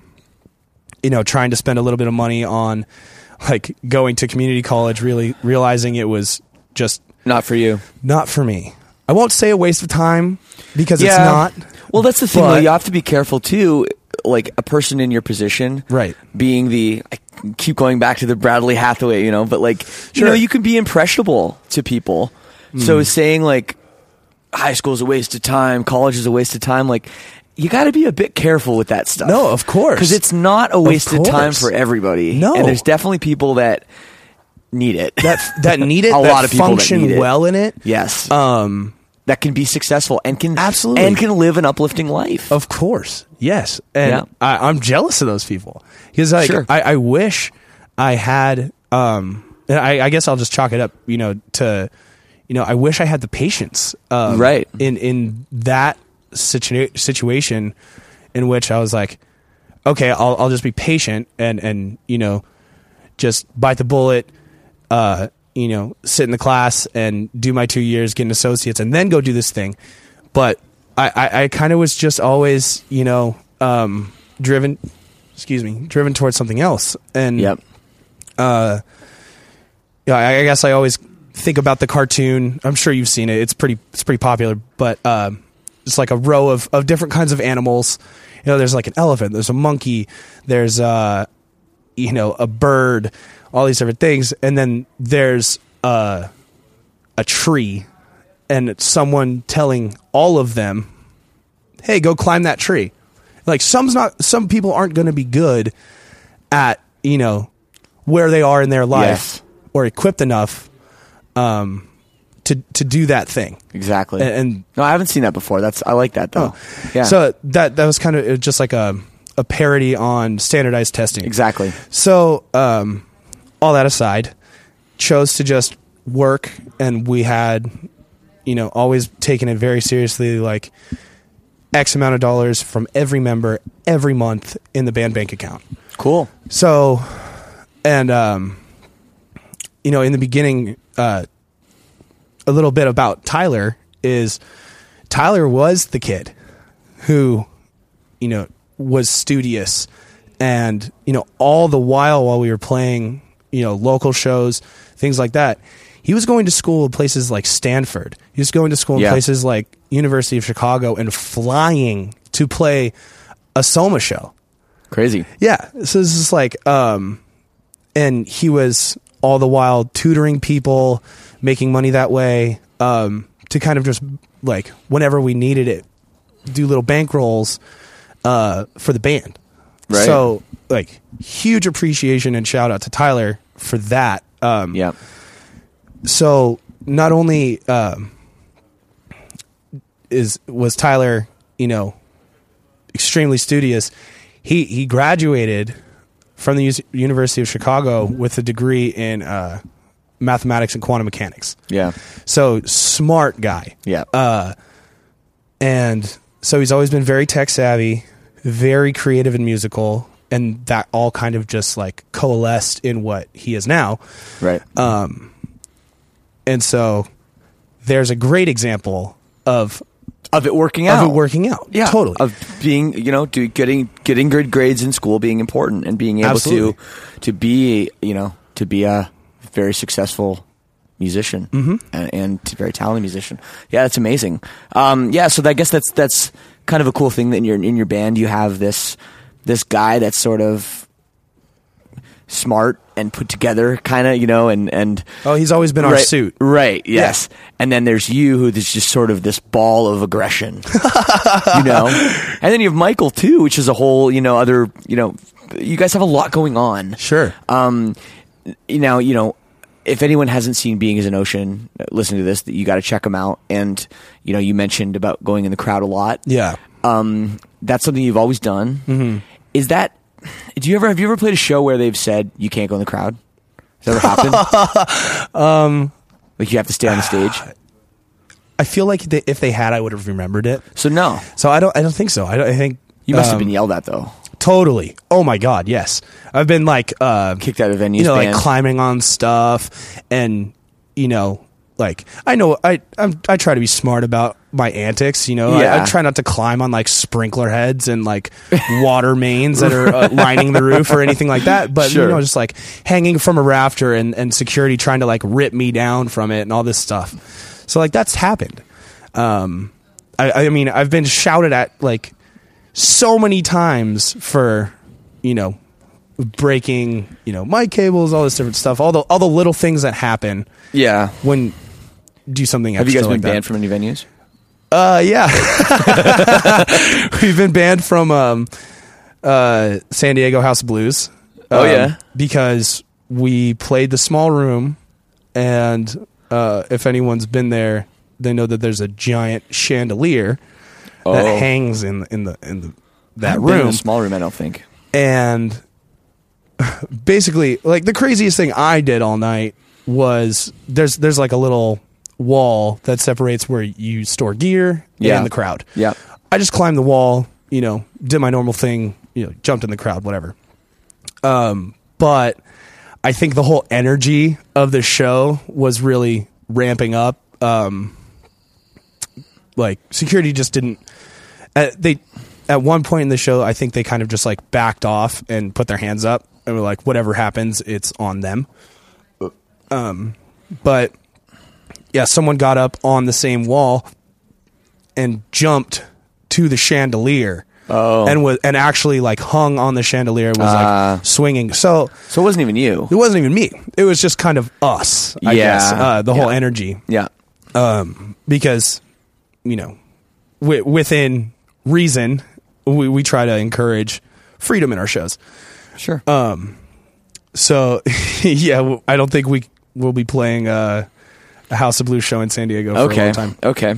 to spend a little bit of money on like going to community college, really realizing it was just Not for you. Not for me. I won't say a waste of time because it's not. Well, that's the thing. Though. You have to be careful too. Like a person in your position, right? Being I keep going back to the Bradley Hathaway, but like, you can be impressionable to people. So saying like high school is a waste of time, college is a waste of time, like you got to be a bit careful with that stuff. No, of course. Because it's not a waste of time for everybody. No. And there's definitely people that need it. That need it, a that lot of people function that need it. well in it. Yes. That can be successful and can absolutely and can live an uplifting life. Of course, yes, and I'm jealous of those people because like I wish I had. And I guess I'll just chalk it up, to, I wish I had the patience, right, in that situation in which I was like, okay, I'll just be patient and just bite the bullet. Sit in the class and do my 2 years, get an associate's, and then go do this thing. But I kind of was just always, driven towards something else. And I guess I always think about the cartoon. I'm sure you've seen it. It's pretty popular. But it's like a row of different kinds of animals. There's like an elephant. There's a monkey. There's a bird. All these different things, and then there's a tree, and it's someone telling all of them, "Hey, go climb that tree." Like some people aren't going to be good at where they are in their life or equipped enough to do that thing. Exactly. And no, I haven't seen that before. I like that though. Yeah. So that was kind of just like a parody on standardized testing. Exactly. So. All that aside, chose to just work, and we had, always taken it very seriously, like X amount of dollars from every member every month in the band bank account. Cool. So, and, in the beginning, a little bit about Tyler is Tyler was the kid who, was studious and, all the while we were playing, local shows, things like that. He was going to school in places like Stanford. He was going to school in places like University of Chicago and flying to play a Soma show. Crazy. Yeah. So this is like, and he was all the while tutoring people, making money that way, to kind of just like whenever we needed it, do little bankrolls, for the band. Right. So like huge appreciation and shout out to Tyler for that. So not only was Tyler, extremely studious, he graduated from the University of Chicago with a degree in mathematics and quantum mechanics. Yeah. So smart guy. Yeah. And so he's always been very tech savvy, very creative and musical. And that all kind of just like coalesced in what he is now. Right. And so there's a great example of it working out. Yeah, totally. Of being, getting good grades in school being important and being able to be, to be a very successful musician and very talented musician. Yeah, that's amazing. So I guess that's kind of a cool thing that in your band you have this guy that's sort of smart and put together kind of, and he's always been our suit. Right. Yes. Yeah. And then there's you who's just sort of this ball of aggression, and then you have Michael too, which is a whole, other, you guys have a lot going on. Sure. Now, if anyone hasn't seen Being as an Ocean, listening to this, that you got to check them out. And, you mentioned about going in the crowd a lot. Yeah. That's something you've always done. Mm-hmm. Have you ever played a show where they've said you can't go in the crowd? Has that ever happened? Like you have to stay on the stage? I feel like if they had, I would have remembered it. So no. So I don't think so. I think You must have been yelled at though. Totally. Oh my God. Yes. I've been like, kicked out of venues, like climbing on stuff and, like I try to be smart about my antics, Yeah. I try not to climb on like sprinkler heads and like water mains that are lining the roof or anything like that. But, Sure. just like hanging from a rafter and security trying to like rip me down from it and all this stuff. So like that's happened. I mean, I've been shouted at like so many times for, breaking, mic cables, all this different stuff, all the little things that happen. Yeah. When do something Have you guys extra been like banned from any venues? Yeah. We've been banned from San Diego House of Blues. Yeah. Because we played the small room, and if anyone's been there, they know that there's a giant chandelier that hangs in that Been room. in a small room, I don't think. And basically, like the craziest thing I did all night was there's like a little wall that separates where you store gear Yeah. and the crowd. Yeah. I just climbed the wall, did my normal thing, jumped in the crowd, whatever. But I think the whole energy of the show was really ramping up. Like security just didn't. At one point in the show, I think they kind of just like backed off and put their hands up and were like, whatever happens, it's on them. But yeah, someone got up on the same wall and jumped to the chandelier. And actually like hung on the chandelier and was like swinging. So it wasn't even you. It wasn't even me. It was just kind of us, I guess. The whole energy. Yeah. Because, within reason, we try to encourage freedom in our shows. Sure. So, yeah, I don't think we'll be playing a House of Blues show in San Diego for a long time. Okay.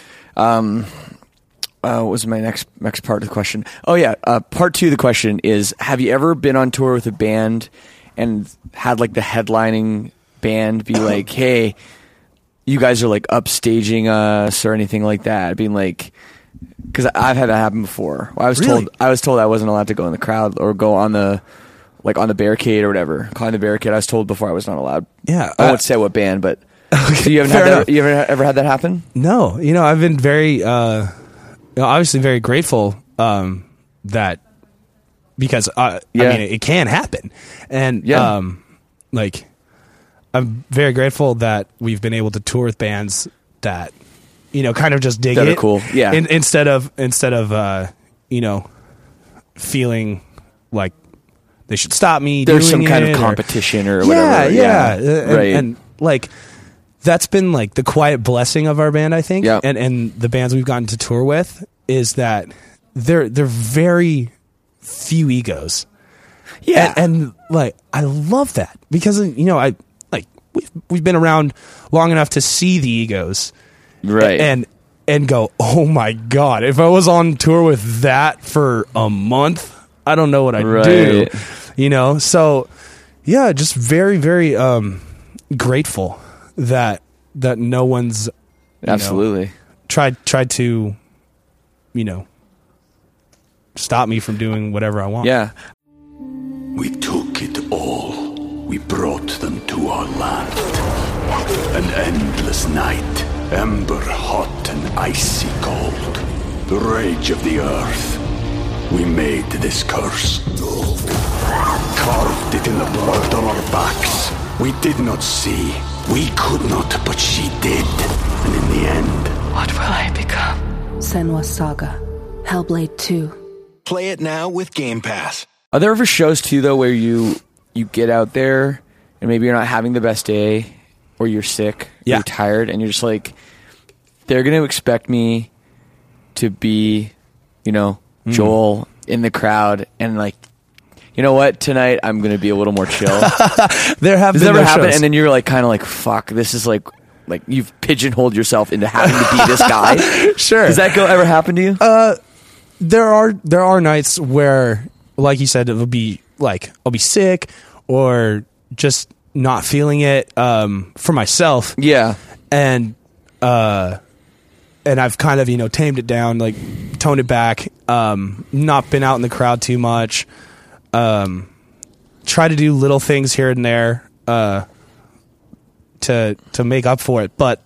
What was my next part of the question? Oh, yeah. Part two of the question is, have you ever been on tour with a band and had like the headlining band be like, hey, you guys are like upstaging us or anything like that? Being like, because I've had that happen before. I was Really? told I wasn't allowed to go in the crowd or go on the barricade or whatever. Climb the barricade. I was told before I was not allowed. Yeah. I won't say what band, but so you haven't fair had that, enough. you ever had that happen? No, I've been very, obviously very grateful that because I mean it can happen, and like I'm very grateful that we've been able to tour with bands that kind of just dig That are it, cool. Yeah. instead of feeling like they should stop me. There's doing some kind it, of or- competition or whatever. Yeah. Right. And like that's been like the quiet blessing of our band, I think. Yeah. And the bands we've gotten to tour with is that they're very few egos. Yeah. And like I love that because I like we've been around long enough to see the egos. Right. And go, oh my God, if I was on tour with that for a month, I don't know what I'd do. So yeah, just very, very grateful that no one's Absolutely tried to stop me from doing whatever I want. Yeah. We took it all. We brought them to our land. An endless night, ember hot and icy cold. The rage of the earth. We made this curse. Carved it in the blood on our backs. We did not see. We could not, but she did. And in the end, What will I become? Senwa Saga. Hellblade 2. Play it now with Game Pass. Are there ever shows too though where you get out there and maybe you're not having the best day or you're sick, Yeah. you're tired, and you're just like, they're going to expect me to be, Joel in the crowd, and like, you know what, tonight I'm going to be a little more chill. There have Does been that ever those happen? shows. And then you're like, kind of like, fuck, this is like you've pigeonholed yourself into having to be this guy. Sure. Does that ever happen to you? There are nights where, like you said, it'll be like I'll be sick or just not feeling it for myself. Yeah. And I've kind of, tamed it down, like toned it back, not been out in the crowd too much, try to do little things here and there to make up for it. But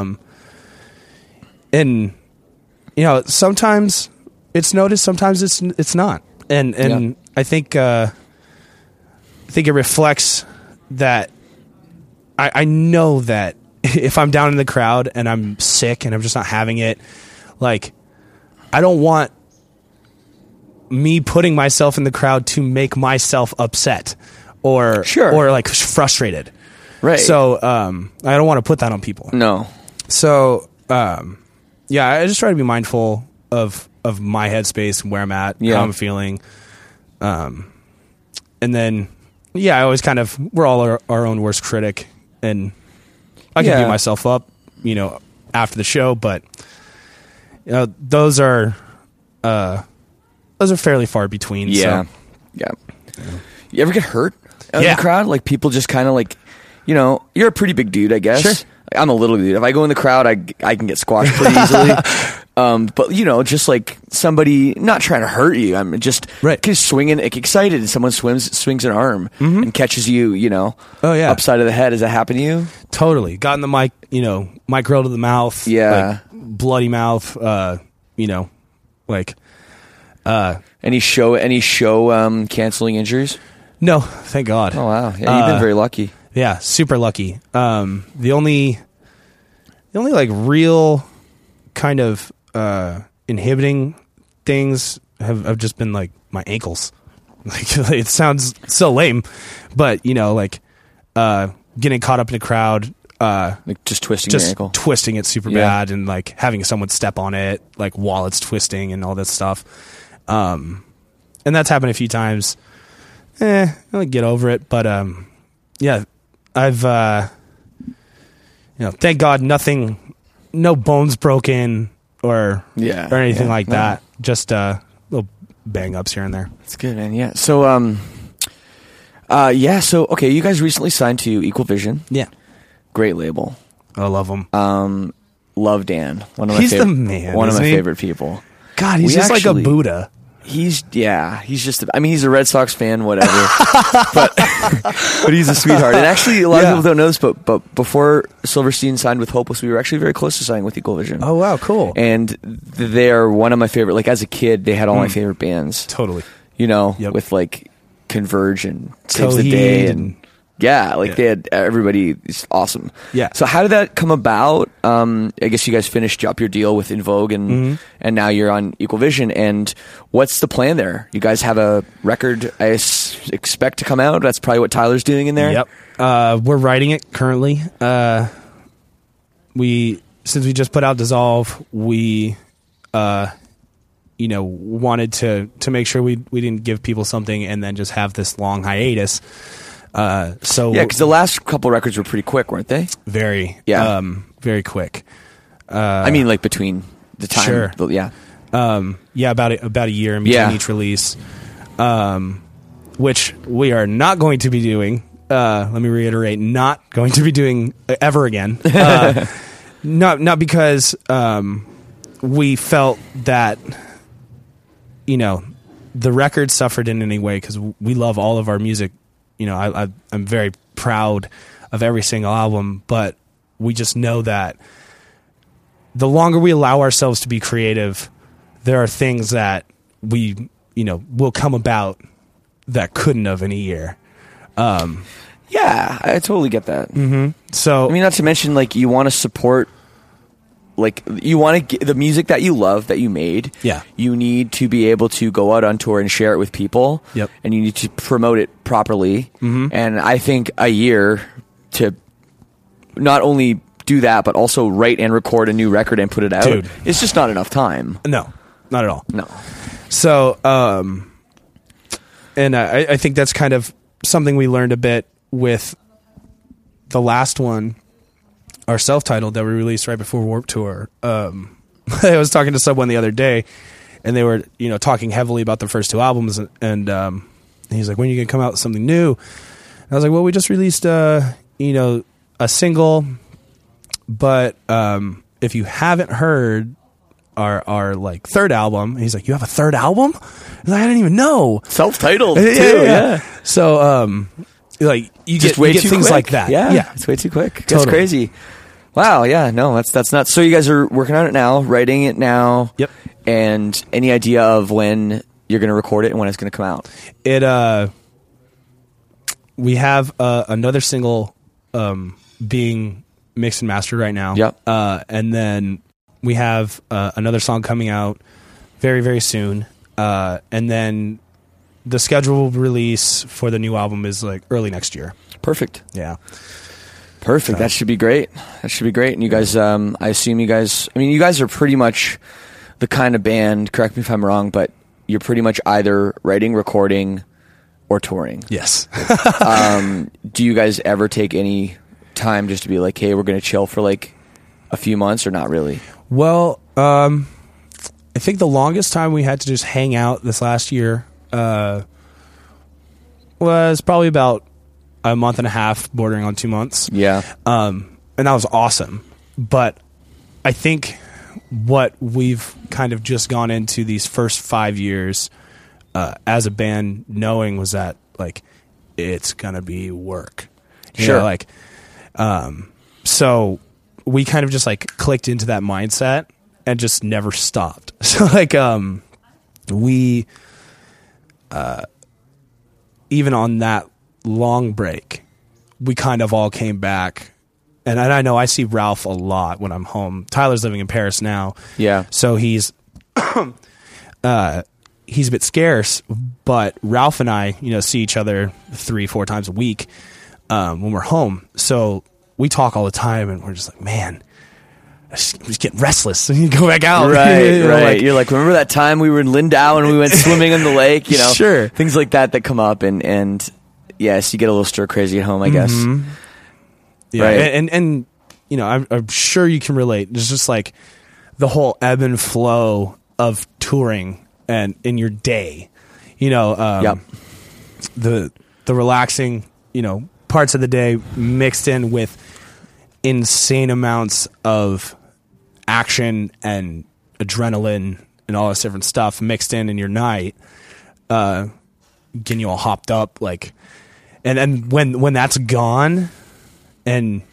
sometimes it's noticed, sometimes it's not. And I think it reflects that I know that if I'm down in the crowd and I'm sick and I'm just not having it, like, I don't want me putting myself in the crowd to make myself upset or like frustrated. Right. So I don't want to put that on people. No. So I just try to be mindful of my headspace and where I'm at, how I'm feeling. And then I always we're all our own worst critic, and I can beat myself up, after the show, but those are fairly far between. Yeah. So. Yeah. You ever get hurt out in Yeah. the crowd? Like, people just kind of like, you're a pretty big dude, I guess. Sure. I'm a little dude. If I go in the crowd, I can get squashed pretty easily. But just like somebody not trying to hurt you. I'm just swinging, like, excited, and someone swings an arm and catches you, upside of the head. Has that happened to you? Totally. Got in the mic, mic grill to the mouth. Yeah. Like, bloody mouth. Any show canceling injuries? No, thank God. Oh wow. Yeah, you've been very lucky. Yeah, super lucky. The only like real kind of inhibiting things have just been like my ankles. Like, it sounds so lame, but getting caught up in a crowd, Like just twisting your ankle. twisting it super bad, and like having someone step on it, like while it's twisting and all that stuff. And that's happened a few times. I'll get over it, but I've thank God no bones broken or anything like that. Just little bang ups here and there. That's good, man. Yeah. So so okay, you guys recently signed to Equal Vision. Yeah. Great label. I love him. Love Dan. One of my He's favorite, the man. One of my isn't he? favorite people. God, he's just like a Buddha. He's just he's a Red Sox fan, whatever. but he's a sweetheart. And actually, a lot of people don't know this, but before Silverstein signed with Hopeless, we were actually very close to signing with Equal Vision. Oh wow, cool. And they are one of my favorite. Like, as a kid, they had all my favorite bands. Totally. With like Converge and Saves the Coheed Day and they had everybody. It's awesome. Yeah. So how did that come about? I guess you guys finished up your deal with In Vogue, and now you're on Equal Vision. And what's the plan there? You guys have a record I expect to come out. That's probably what Tyler's doing in there. Yep. We're writing it currently. Since we just put out Dissolve, we wanted to make sure we didn't give people something and then just have this long hiatus. Because the last couple records were pretty quick, weren't they? Very quick. I mean, like, between the time. Sure. About a year in between each release, which we are not going to be doing. Let me reiterate, not going to be doing ever again. Not because we felt that the record suffered in any way, because we love all of our music. I'm very proud of every single album, but we just know that the longer we allow ourselves to be creative, there are things that we, will come about that couldn't have in a year. I totally get that. Mm-hmm. So, not to mention, like, you want to support, like, you want to get the music that you love, that you made. Yeah. You need to be able to go out on tour and share it with people. Yep. And you need to promote it properly. Mm-hmm. And I think a year to not only do that, but also write and record a new record and put it out. Dude. It's just not enough time. No, not at all. No. So, And I think that's kind of something we learned a bit with the last one, our self-titled that we released right before Warped Tour. I was talking to someone the other day, and they were, talking heavily about the first two albums, and he's like, when are you going to come out with something new? And I was like, well, we just released, a single, but if you haven't heard our like third album, and he's like, you have a third album? I was like, I didn't even know. Self-titled too. Yeah. So, like you Just get way you get too things quick. like that. Yeah, it's way too quick. That's Totally. crazy. Wow, yeah, no, that's nuts. So you guys are working on it now, writing it now. Yep. And any idea of when you're going to record it and when it's going to come out? We have another single being mixed and mastered right now. Yep. And then we have another song coming out very, very soon. And then the scheduled release for the new album is like early next year. Perfect. Yeah. Perfect. That should be great. And you guys, I assume you guys are pretty much the kind of band, correct me if I'm wrong, but you're pretty much either writing, recording, or touring. Yes. Do you guys ever take any time just to be like, hey, we're going to chill for like a few months, or not really? Well, I think the longest time we had to just hang out this last year was probably about a month and a half, bordering on 2 months. Yeah. And that was awesome. But I think what we've kind of just gone into these first 5 years as a band knowing was that, like, it's going to be work. You Sure. know, like, so we kind of just, like, clicked into that mindset and just never stopped. So, like, we, even on that long break, we kind of all came back. And I know I see Ralph a lot when I'm home. Tyler's living in Paris now. Yeah. So he's he's a bit scarce, but Ralph and I, see each other 3-4 times a week when we're home. So we talk all the time, and we're just like, man, I'm just getting restless. And you go back out. Right. Like, You're like, remember that time we were in Lindau and we went swimming in the lake? Sure. Things like that come up, and yes, you get a little stir crazy at home, I guess. yeah. Right. And I'm sure you can relate. There's just like the whole ebb and flow of touring and in your day, Yep. the relaxing, parts of the day mixed in with insane amounts of action and adrenaline and all this different stuff mixed in your night, getting you all hopped up, like, and when that's gone, and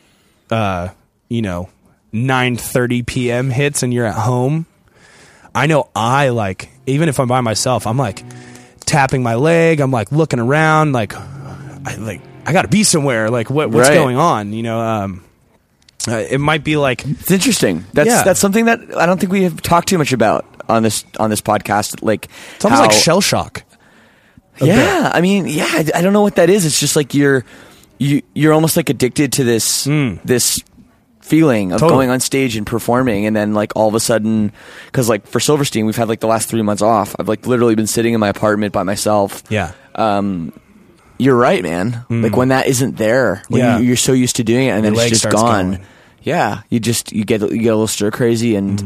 9:30 p.m. hits and you're at home, I know even if I'm by myself, I'm like tapping my leg, I'm like looking around, like I gotta be somewhere, like what's Right. going on, it might be like, It's interesting. That's something that I don't think we have talked too much about on this podcast. Like, it's almost like shell shock. Yeah, I mean, I don't know what that is. It's just like you're almost like addicted to this this feeling of Totally. going on stage and performing, and then like all of a sudden, because like for Silverstein, we've had like the last 3 months off. I've like literally been sitting in my apartment by myself. Yeah. You're right, man. Like when that isn't there, when Yeah. you're so used to doing it, and then Your it's leg just starts gone. going. Yeah, you get a little stir crazy, and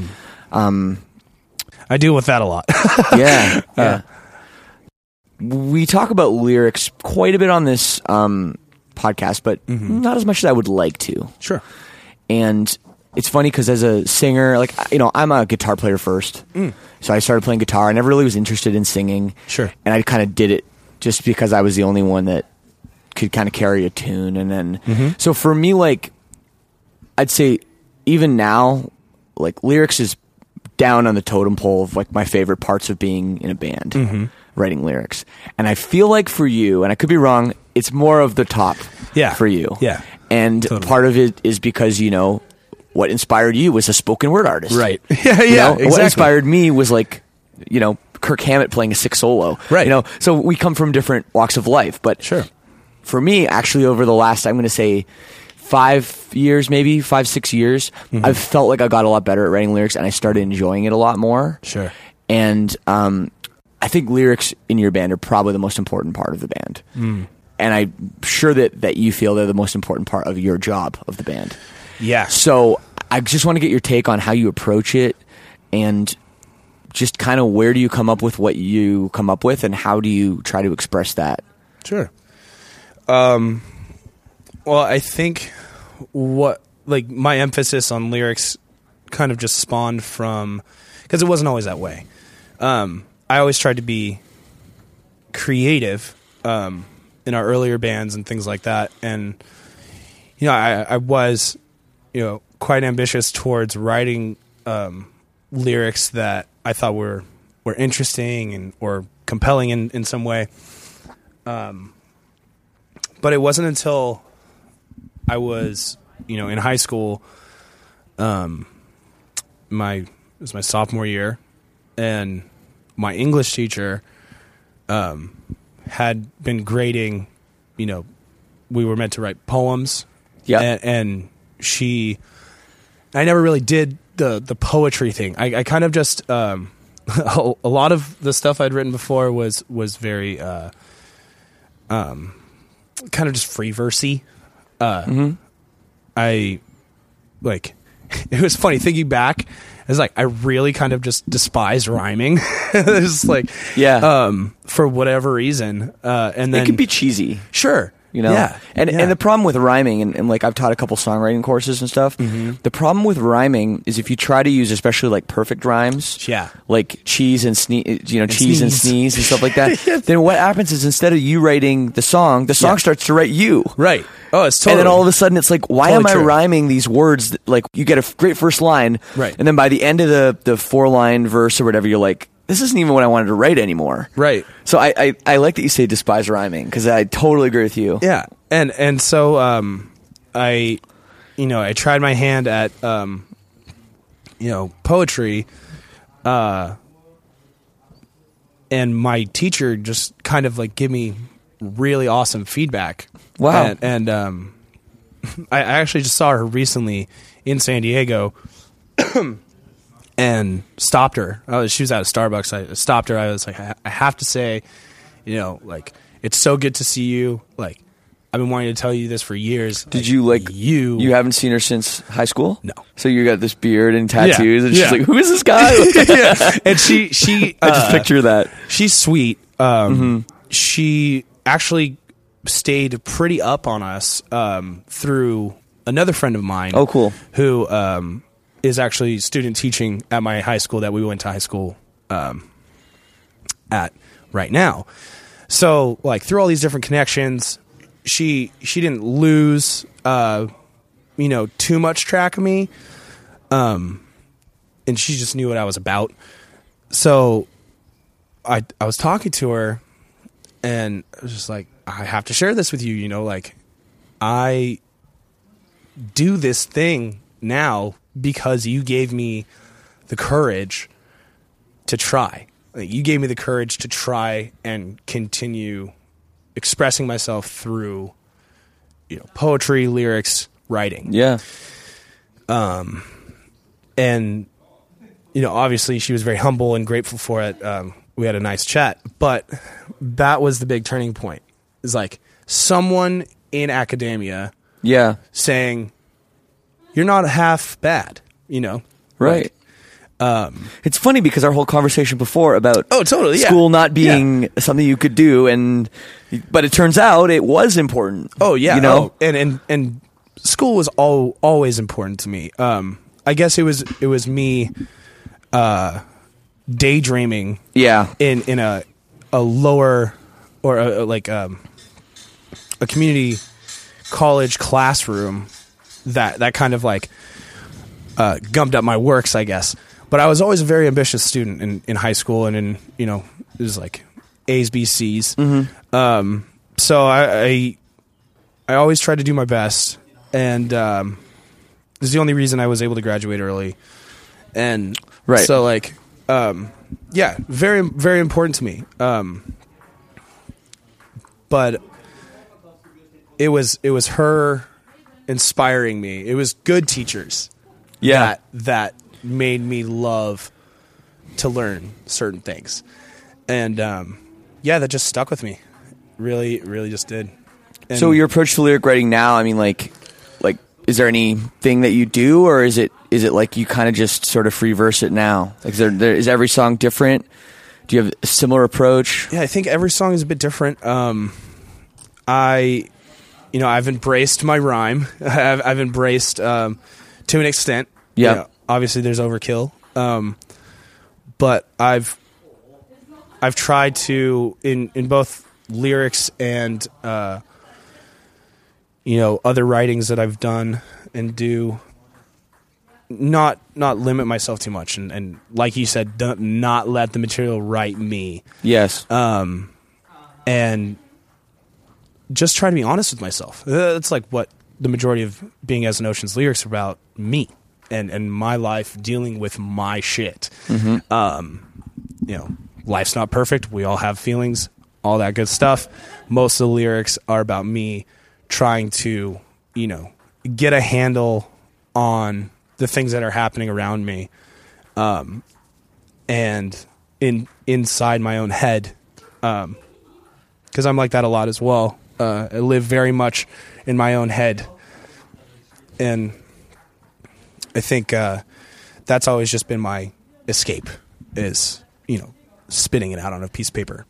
I deal with that a lot. yeah. We talk about lyrics quite a bit on this podcast, but not as much as I would like to. Sure. And it's funny because as a singer, like, I'm a guitar player first. So I started playing guitar. I never really was interested in singing. Sure. And I kind of did it just because I was the only one that could kind of carry a tune. And then, so for me, like, I'd say even now, like, lyrics is down on the totem pole of like my favorite parts of being in a band, writing lyrics. And I feel like for you, and I could be wrong, it's more of the top for you. Yeah. And Totally. part of it is because, what inspired you was a spoken word artist. Right. Yeah, What exactly. inspired me was like, Kirk Hammett playing a sick solo. Right. So we come from different walks of life. But Sure. for me, actually, over the last, I'm going to say 5 years, maybe 5-6 years, I've felt like I got a lot better at writing lyrics, and I started enjoying it a lot more. Sure. And I think lyrics in your band are probably the most important part of the band. And I'm sure that you feel they're the most important part of your job of the band. Yeah. So I just want to get your take on how you approach it, and just kind of where do you come up with what you come up with, and how do you try to express that? Sure. Well, I think my emphasis on lyrics kind of just spawned from, because it wasn't always that way. I always tried to be creative in our earlier bands and things like that. And, I was, quite ambitious towards writing lyrics that I thought were interesting or compelling in some way. But it wasn't until I was, in high school, it was my sophomore year, and my English teacher had been grading, we were meant to write poems. Yeah. And I never really did the poetry thing. I kind of just, a lot of the stuff I'd written before was very, kind of just free versey. It was funny thinking back. It's like I really kind of just despise rhyming. It's like, for whatever reason, and then It can be cheesy. sure, And the problem with rhyming, and like I've taught a couple songwriting courses and stuff, the problem with rhyming is if you try to use especially like perfect rhymes, like cheese and cheese and sneeze and stuff like that, then what happens is instead of you writing the song starts to write you. right. Oh, it's totally. And then all of a sudden it's like, why Totally am I true. rhyming these words? Like you get a great first line, Right. and then by the end of the 4-line verse or whatever, you're like, this isn't even what I wanted to write anymore. Right. So I like that you say despise rhyming, because I totally agree with you. Yeah, and so I tried my hand at poetry, and my teacher just kind of like gave me really awesome feedback. Wow. And I actually just saw her recently in San Diego. And stopped her. She was at a Starbucks. I stopped her. I was like, I have to say, it's so good to see you. Like, I've been wanting to tell you this for years. Did you you haven't seen her since high school? No. So you got this beard and tattoos, and she's Yeah. like, who is this guy? And she I just picture that. she's sweet. She actually stayed pretty up on us through another friend of mine. Oh, cool. Who is actually student teaching at my high school that we went to high school at right now. So like through all these different connections, she didn't lose too much track of me, and she just knew what I was about. So I was talking to her, and I was just like, I have to share this with you. I do this thing now because you gave me the courage to try. Like, you gave me the courage to try and continue expressing myself through, poetry, lyrics, writing. Yeah. And, obviously she was very humble and grateful for it. We had a nice chat, but that was the big turning point. It's like someone in academia Yeah. saying, you're not half bad, Right. It's funny because our whole conversation before about Oh, totally, yeah. school not being something you could do, but it turns out it was important. Oh yeah, and school was always important to me. I guess it was me daydreaming. Yeah. In a lower or a community college classroom that kind of like gummed up my works, I guess. But I was always a very ambitious student in high school, and it was like A's, B's, C's. So I always tried to do my best, and this is the only reason I was able to graduate early. And Right. so very, very important to me. But it was her inspiring me. It was good teachers. Yeah. That made me love to learn certain things. And that just stuck with me. Really, really just did. And So your approach to lyric writing now, I mean, like, is there anything that you do, or is it like you kind of just sort of free verse it now? Like, is every song different? Do you have a similar approach? Yeah, I think every song is a bit different. I've embraced my rhyme. I've embraced to an extent. Yeah. You know, obviously, there's overkill, but I've tried to in both lyrics and other writings that I've done and do not limit myself too much and like you said, not let the material write me. Yes. And just try to be honest with myself. It's like what the majority of Being As an Ocean's lyrics are about, me and my life dealing with my shit. Life's not perfect. We all have feelings, all that good stuff. Most of the lyrics are about me trying to, get a handle on the things that are happening around me. And inside my own head, because I'm like that a lot as well. I live very much in my own head, and I think that's always just been my escape, is spitting it out on a piece of paper.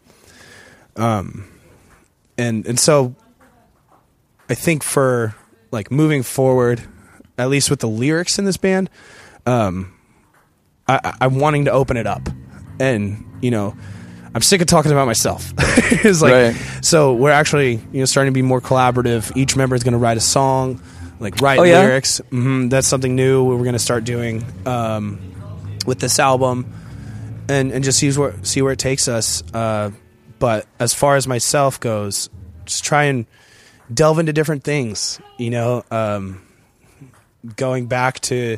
And so I think for like moving forward, at least with the lyrics in this band, I'm wanting to open it up, and I'm sick of talking about myself. It's like, right. So we're actually, starting to be more collaborative. Each member is going to write a song, like write yeah? lyrics. That's something new we're going to start doing with this album, and just see where it takes us. But as far as myself goes, just try and delve into different things. Going back to,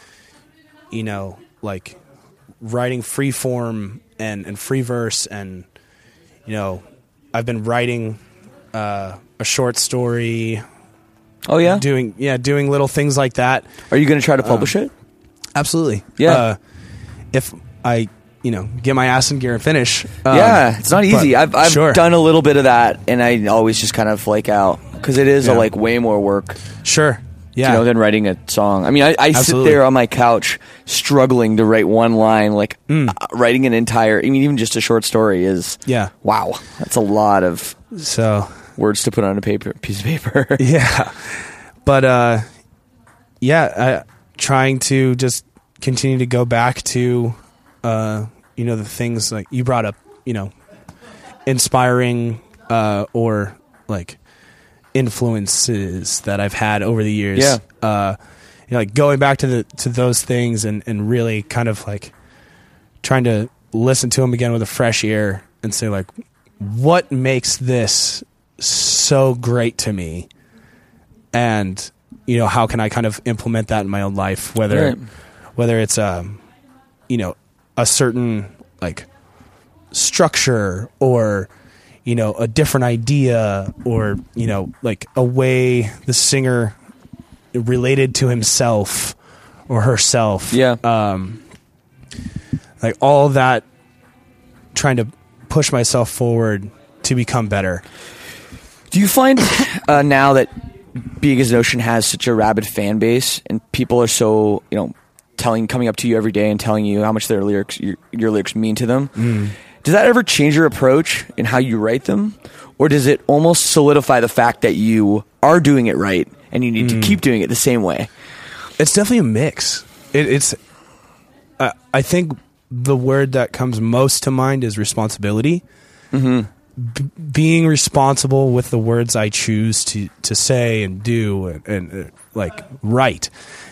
like writing free form and free verse, and I've been writing a short story. Oh yeah, doing little things like that. Are you going to try to publish it? Absolutely. Yeah. If I get my ass in gear and finish. It's not easy. I've sure. done a little bit of that, and I always just kind of flake out because it is way more work. Sure. Yeah. Than writing a song. I mean, I sit there on my couch struggling to write one line. Like writing an entire, even just a short story is. Yeah. Wow, that's a lot of words to put on a piece of paper. Yeah. But trying to just continue to go back to the things like you brought up, inspiring or like influences that I've had over the years. Yeah. Like going back to those things and really kind of like trying to listen to them again with a fresh ear and say like, what makes this so great to me? And, how can I kind of implement that in my own life? Whether it's, a certain like structure or, a different idea or, like a way the singer related to himself or herself. Yeah. Like all that, trying to push myself forward to become better. Do you find now that Being As an Ocean has such a rabid fan base and people are so, coming up to you every day and telling you how much their lyrics, your lyrics mean to them? Does that ever change your approach in how you write them? Or does it almost solidify the fact that you are doing it right and you need to keep doing it the same way? It's definitely a mix. I think the word that comes most to mind is responsibility. Being responsible with the words I choose to say and do and like write.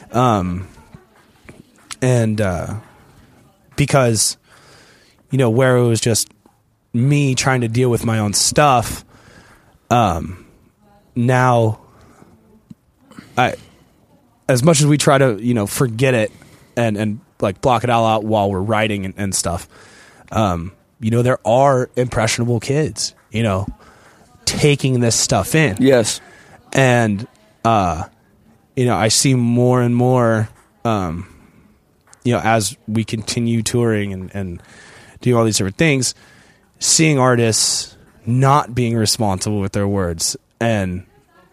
Because where it was just me trying to deal with my own stuff, now as much as we try to, forget it and like block it all out while we're writing and stuff, there are impressionable kids, taking this stuff in. Yes. And, I see more and more, as we continue touring and do all these different things, seeing artists not being responsible with their words, and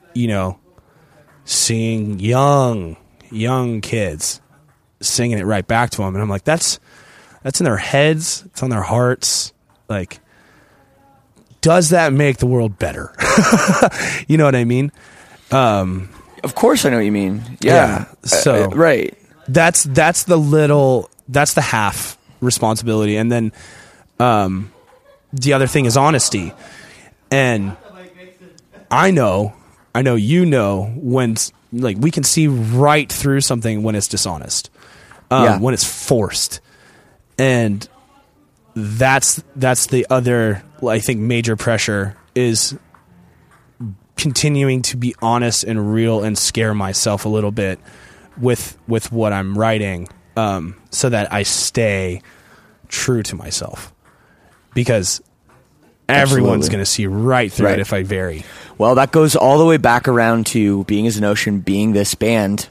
seeing young kids singing it right back to them, and I'm like, that's in their heads, it's on their hearts. Like, does that make the world better? You know what I mean? Of course I know what you mean. Yeah. So right. That's the half responsibility, and then the other thing is honesty. And I know when, like, we can see right through something when it's dishonest, when it's forced, and that's the other, I think, major pressure is continuing to be honest and real and scare myself a little bit with what I'm writing, so that I stay true to myself, because everyone's going to see right through it if I vary. Well, that goes all the way back around to Being as an Ocean being this band,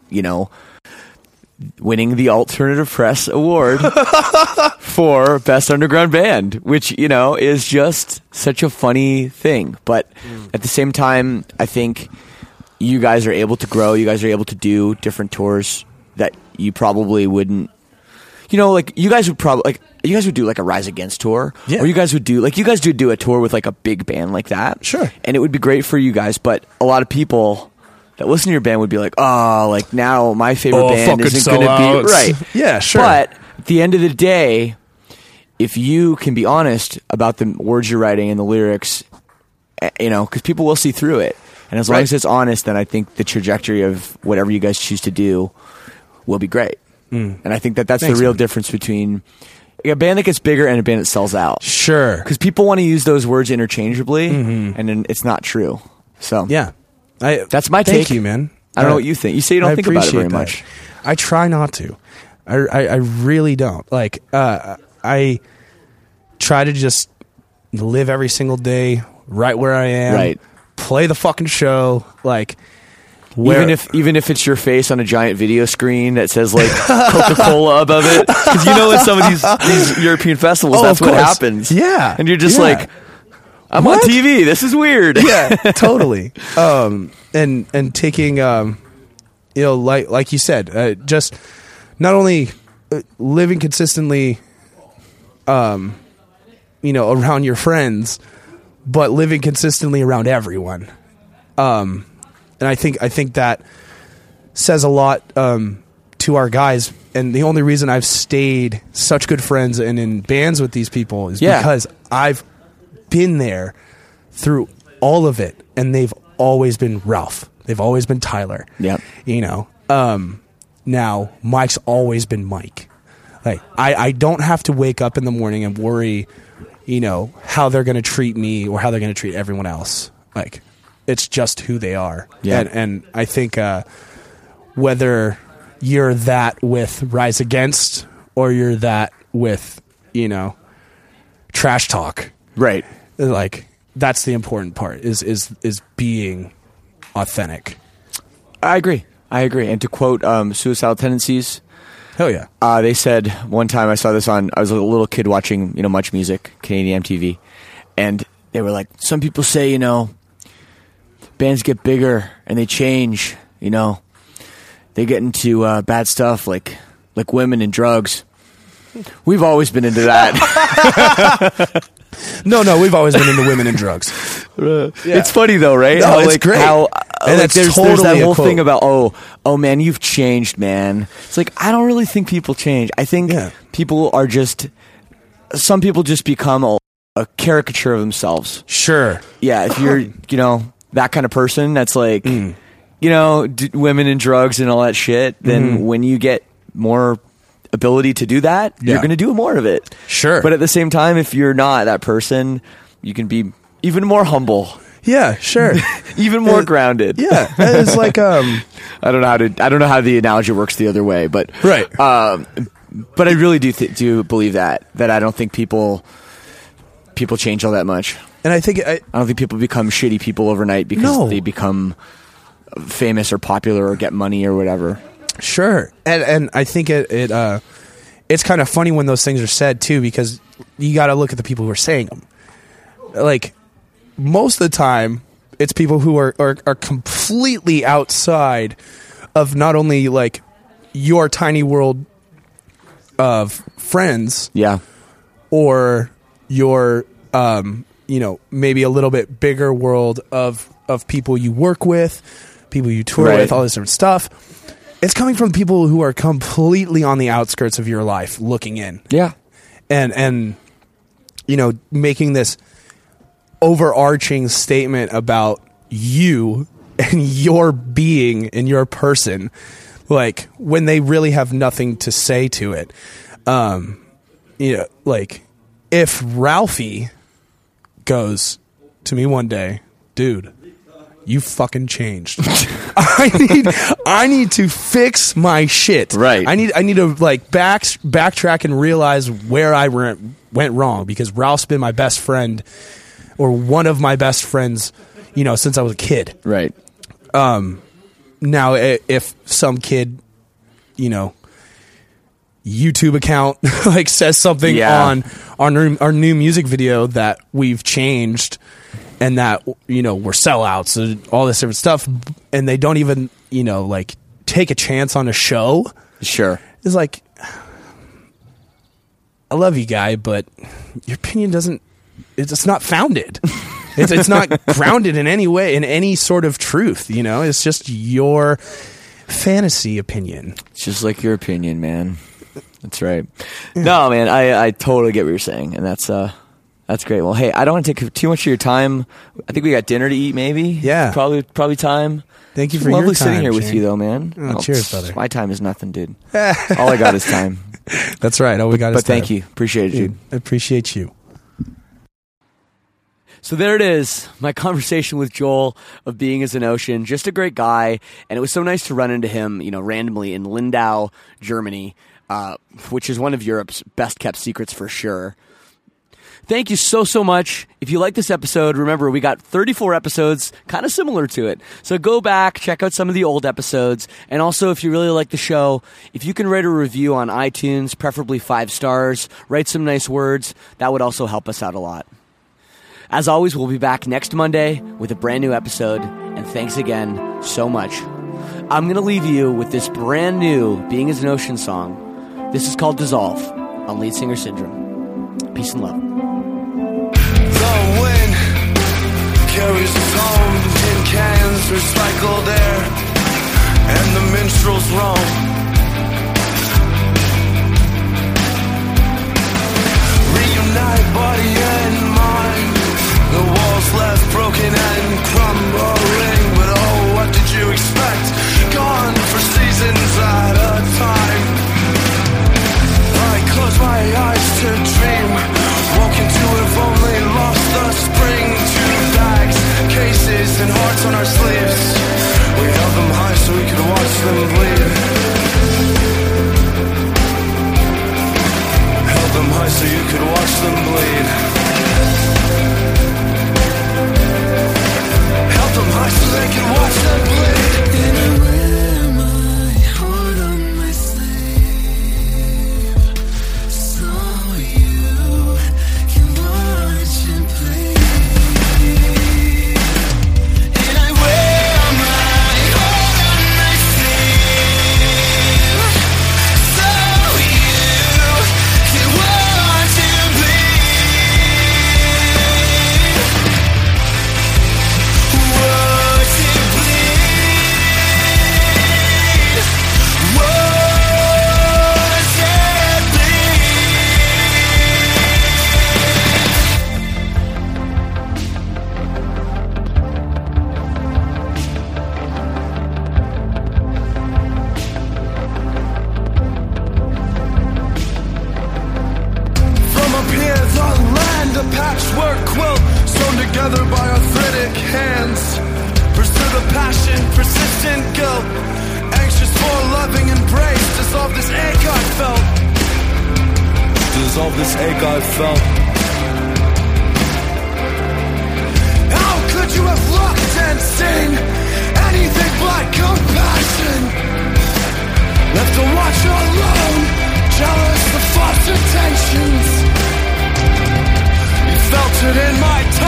winning the Alternative Press Award for Best Underground Band, which, is just such a funny thing. But at the same time, I think you guys are able to grow. You guys are able to do different tours that you probably wouldn't. Like, you guys would do like a Rise Against tour, or you guys would do a tour with like a big band like that. Sure. And it would be great for you guys, but a lot of people that listen to your band would be like, oh, like, now my favorite band isn't going to be right. Yeah, sure. But at the end of the day, if you can be honest about the words you're writing and the lyrics, because people will see through it. And as long as it's honest, then I think the trajectory of whatever you guys choose to do will be great. And I think that's the real difference between a band that gets bigger and a band that sells out. Sure. Because people want to use those words interchangeably, and then it's not true. So yeah, that's my take. Thank you, man. I don't know what you think. You say you don't think about it very much. I try not to. I really don't. Like, I try to just live every single day right where I am. Right. Play the fucking show. Like, even if it's your face on a giant video screen that says like Coca-Cola above it, because in some of these European festivals, that's what happens. Yeah, and you're just like, I'm on TV. This is weird. Yeah, totally. And taking, like you said, just not only living consistently, around your friends, but living consistently around everyone. And I think that says a lot to our guys. And the only reason I've stayed such good friends and in bands with these people is because I've been there through all of it. And they've always been Ralph. They've always been Tyler. Yeah. Now Mike's always been Mike. Like, I don't have to wake up in the morning and worry, how they're going to treat me or how they're going to treat everyone else. Like, it's just who they are. Yeah. And I think whether you're that with Rise Against or you're that with, Trash Talk. Right. Like, that's the important part is being authentic. I agree. And to quote Suicidal Tendencies, hell yeah. They said one time, I saw this I was a little kid watching, Much Music, Canadian MTV, and they were like, some people say, bands get bigger and they change, they get into bad stuff like women and drugs. We've always been into that. No, we've always been into women and drugs. It's funny though, right? No, it's great. And there's that whole thing about, oh man, you've changed, man. It's like, I don't really think people change. I think people are some people just become a caricature of themselves. Sure. Yeah, if you're, that kind of person that's like, women and drugs and all that shit, then when you get more ability to do that, you're going to do more of it. Sure. But at the same time, if you're not that person, you can be even more humble. Yeah, sure. Even more grounded. Yeah. It's like I don't know how the analogy works the other way, but right. But I really do believe that I don't think people change all that much. And I think I don't think people become shitty people overnight because they become famous or popular or get money or whatever. Sure. And I think it it's kind of funny when those things are said too, because you got to look at the people who are saying them. Like, most of the time, it's people who are completely outside of not only like your tiny world of friends, or your maybe a little bit bigger world of people you work with, people you tour with, all this different stuff. It's coming from people who are completely on the outskirts of your life, looking in, and making this overarching statement about you and your being and your person, like when they really have nothing to say to it. Like if Ralphie goes to me one day, dude, you fucking changed. I need to fix my shit. Right. I need to like backtrack and realize where I went wrong, because Ralph's been my best friend, or one of my best friends, since I was a kid. Right. Now if some kid, YouTube account like says something on our new music video that we've changed, and that we're sellouts and all this different stuff, and they don't even like take a chance on a show. Sure. It's like, I love you, guy, but your opinion it's not founded. It's not grounded in any way, in any sort of truth. It's just your fantasy opinion. It's just like your opinion, man. That's right. No, man, I totally get what you're saying, and that's great. Well, hey, I don't want to take too much of your time. I think we got dinner to eat, maybe. Yeah, probably time. Thank you for lovely your time. Sitting here with Shane. you, though, man. Oh, cheers, brother. My time is nothing, dude. All I got is time. That's right. All we got is time. But thank you. Appreciate it, dude. I appreciate you. So there it is, my conversation with Joel of Being as an Ocean. Just a great guy, and it was so nice to run into him, randomly in Lindau, Germany, which is one of Europe's best-kept secrets for sure. Thank you so much. If you like this episode, remember, we got 34 episodes kind of similar to it. So go back, check out some of the old episodes, and also, if you really like the show, if you can write a review on iTunes, preferably 5 stars, write some nice words, that would also help us out a lot. As always, we'll be back next Monday with a brand new episode, and thanks again so much. I'm going to leave you with this brand new Being as an Ocean song. This is called Dissolve on Lead Singer Syndrome. Peace and love. The wind carries us home in cans, recycled air, and the minstrels roam. Reunite body and mind. The walls left broken and crumbling, but oh, what did you expect? Gone for seasons at a time. I close my eyes to dream, woken to have only lost the spring to bags, cases, and hearts on our sleeves. We held them high so we could watch them bleed. Held them high so you could watch them bleed. Held them high so they could watch them bleed. And I wear my heart on my sleeve, so you can watch and play. And I wear my heart on my sleeve, so you can watch and bleed. Watch it bleed. Watch it From up here, the land, a patchwork quilt sewn together by arthritic hands. Pursue the passion, persistent guilt, anxious for a loving embrace. Dissolve this ache I felt. Dissolve this ache I felt. How could you have looked and seen anything but compassion? Left to watch alone, jealous of false intentions. You felt it in my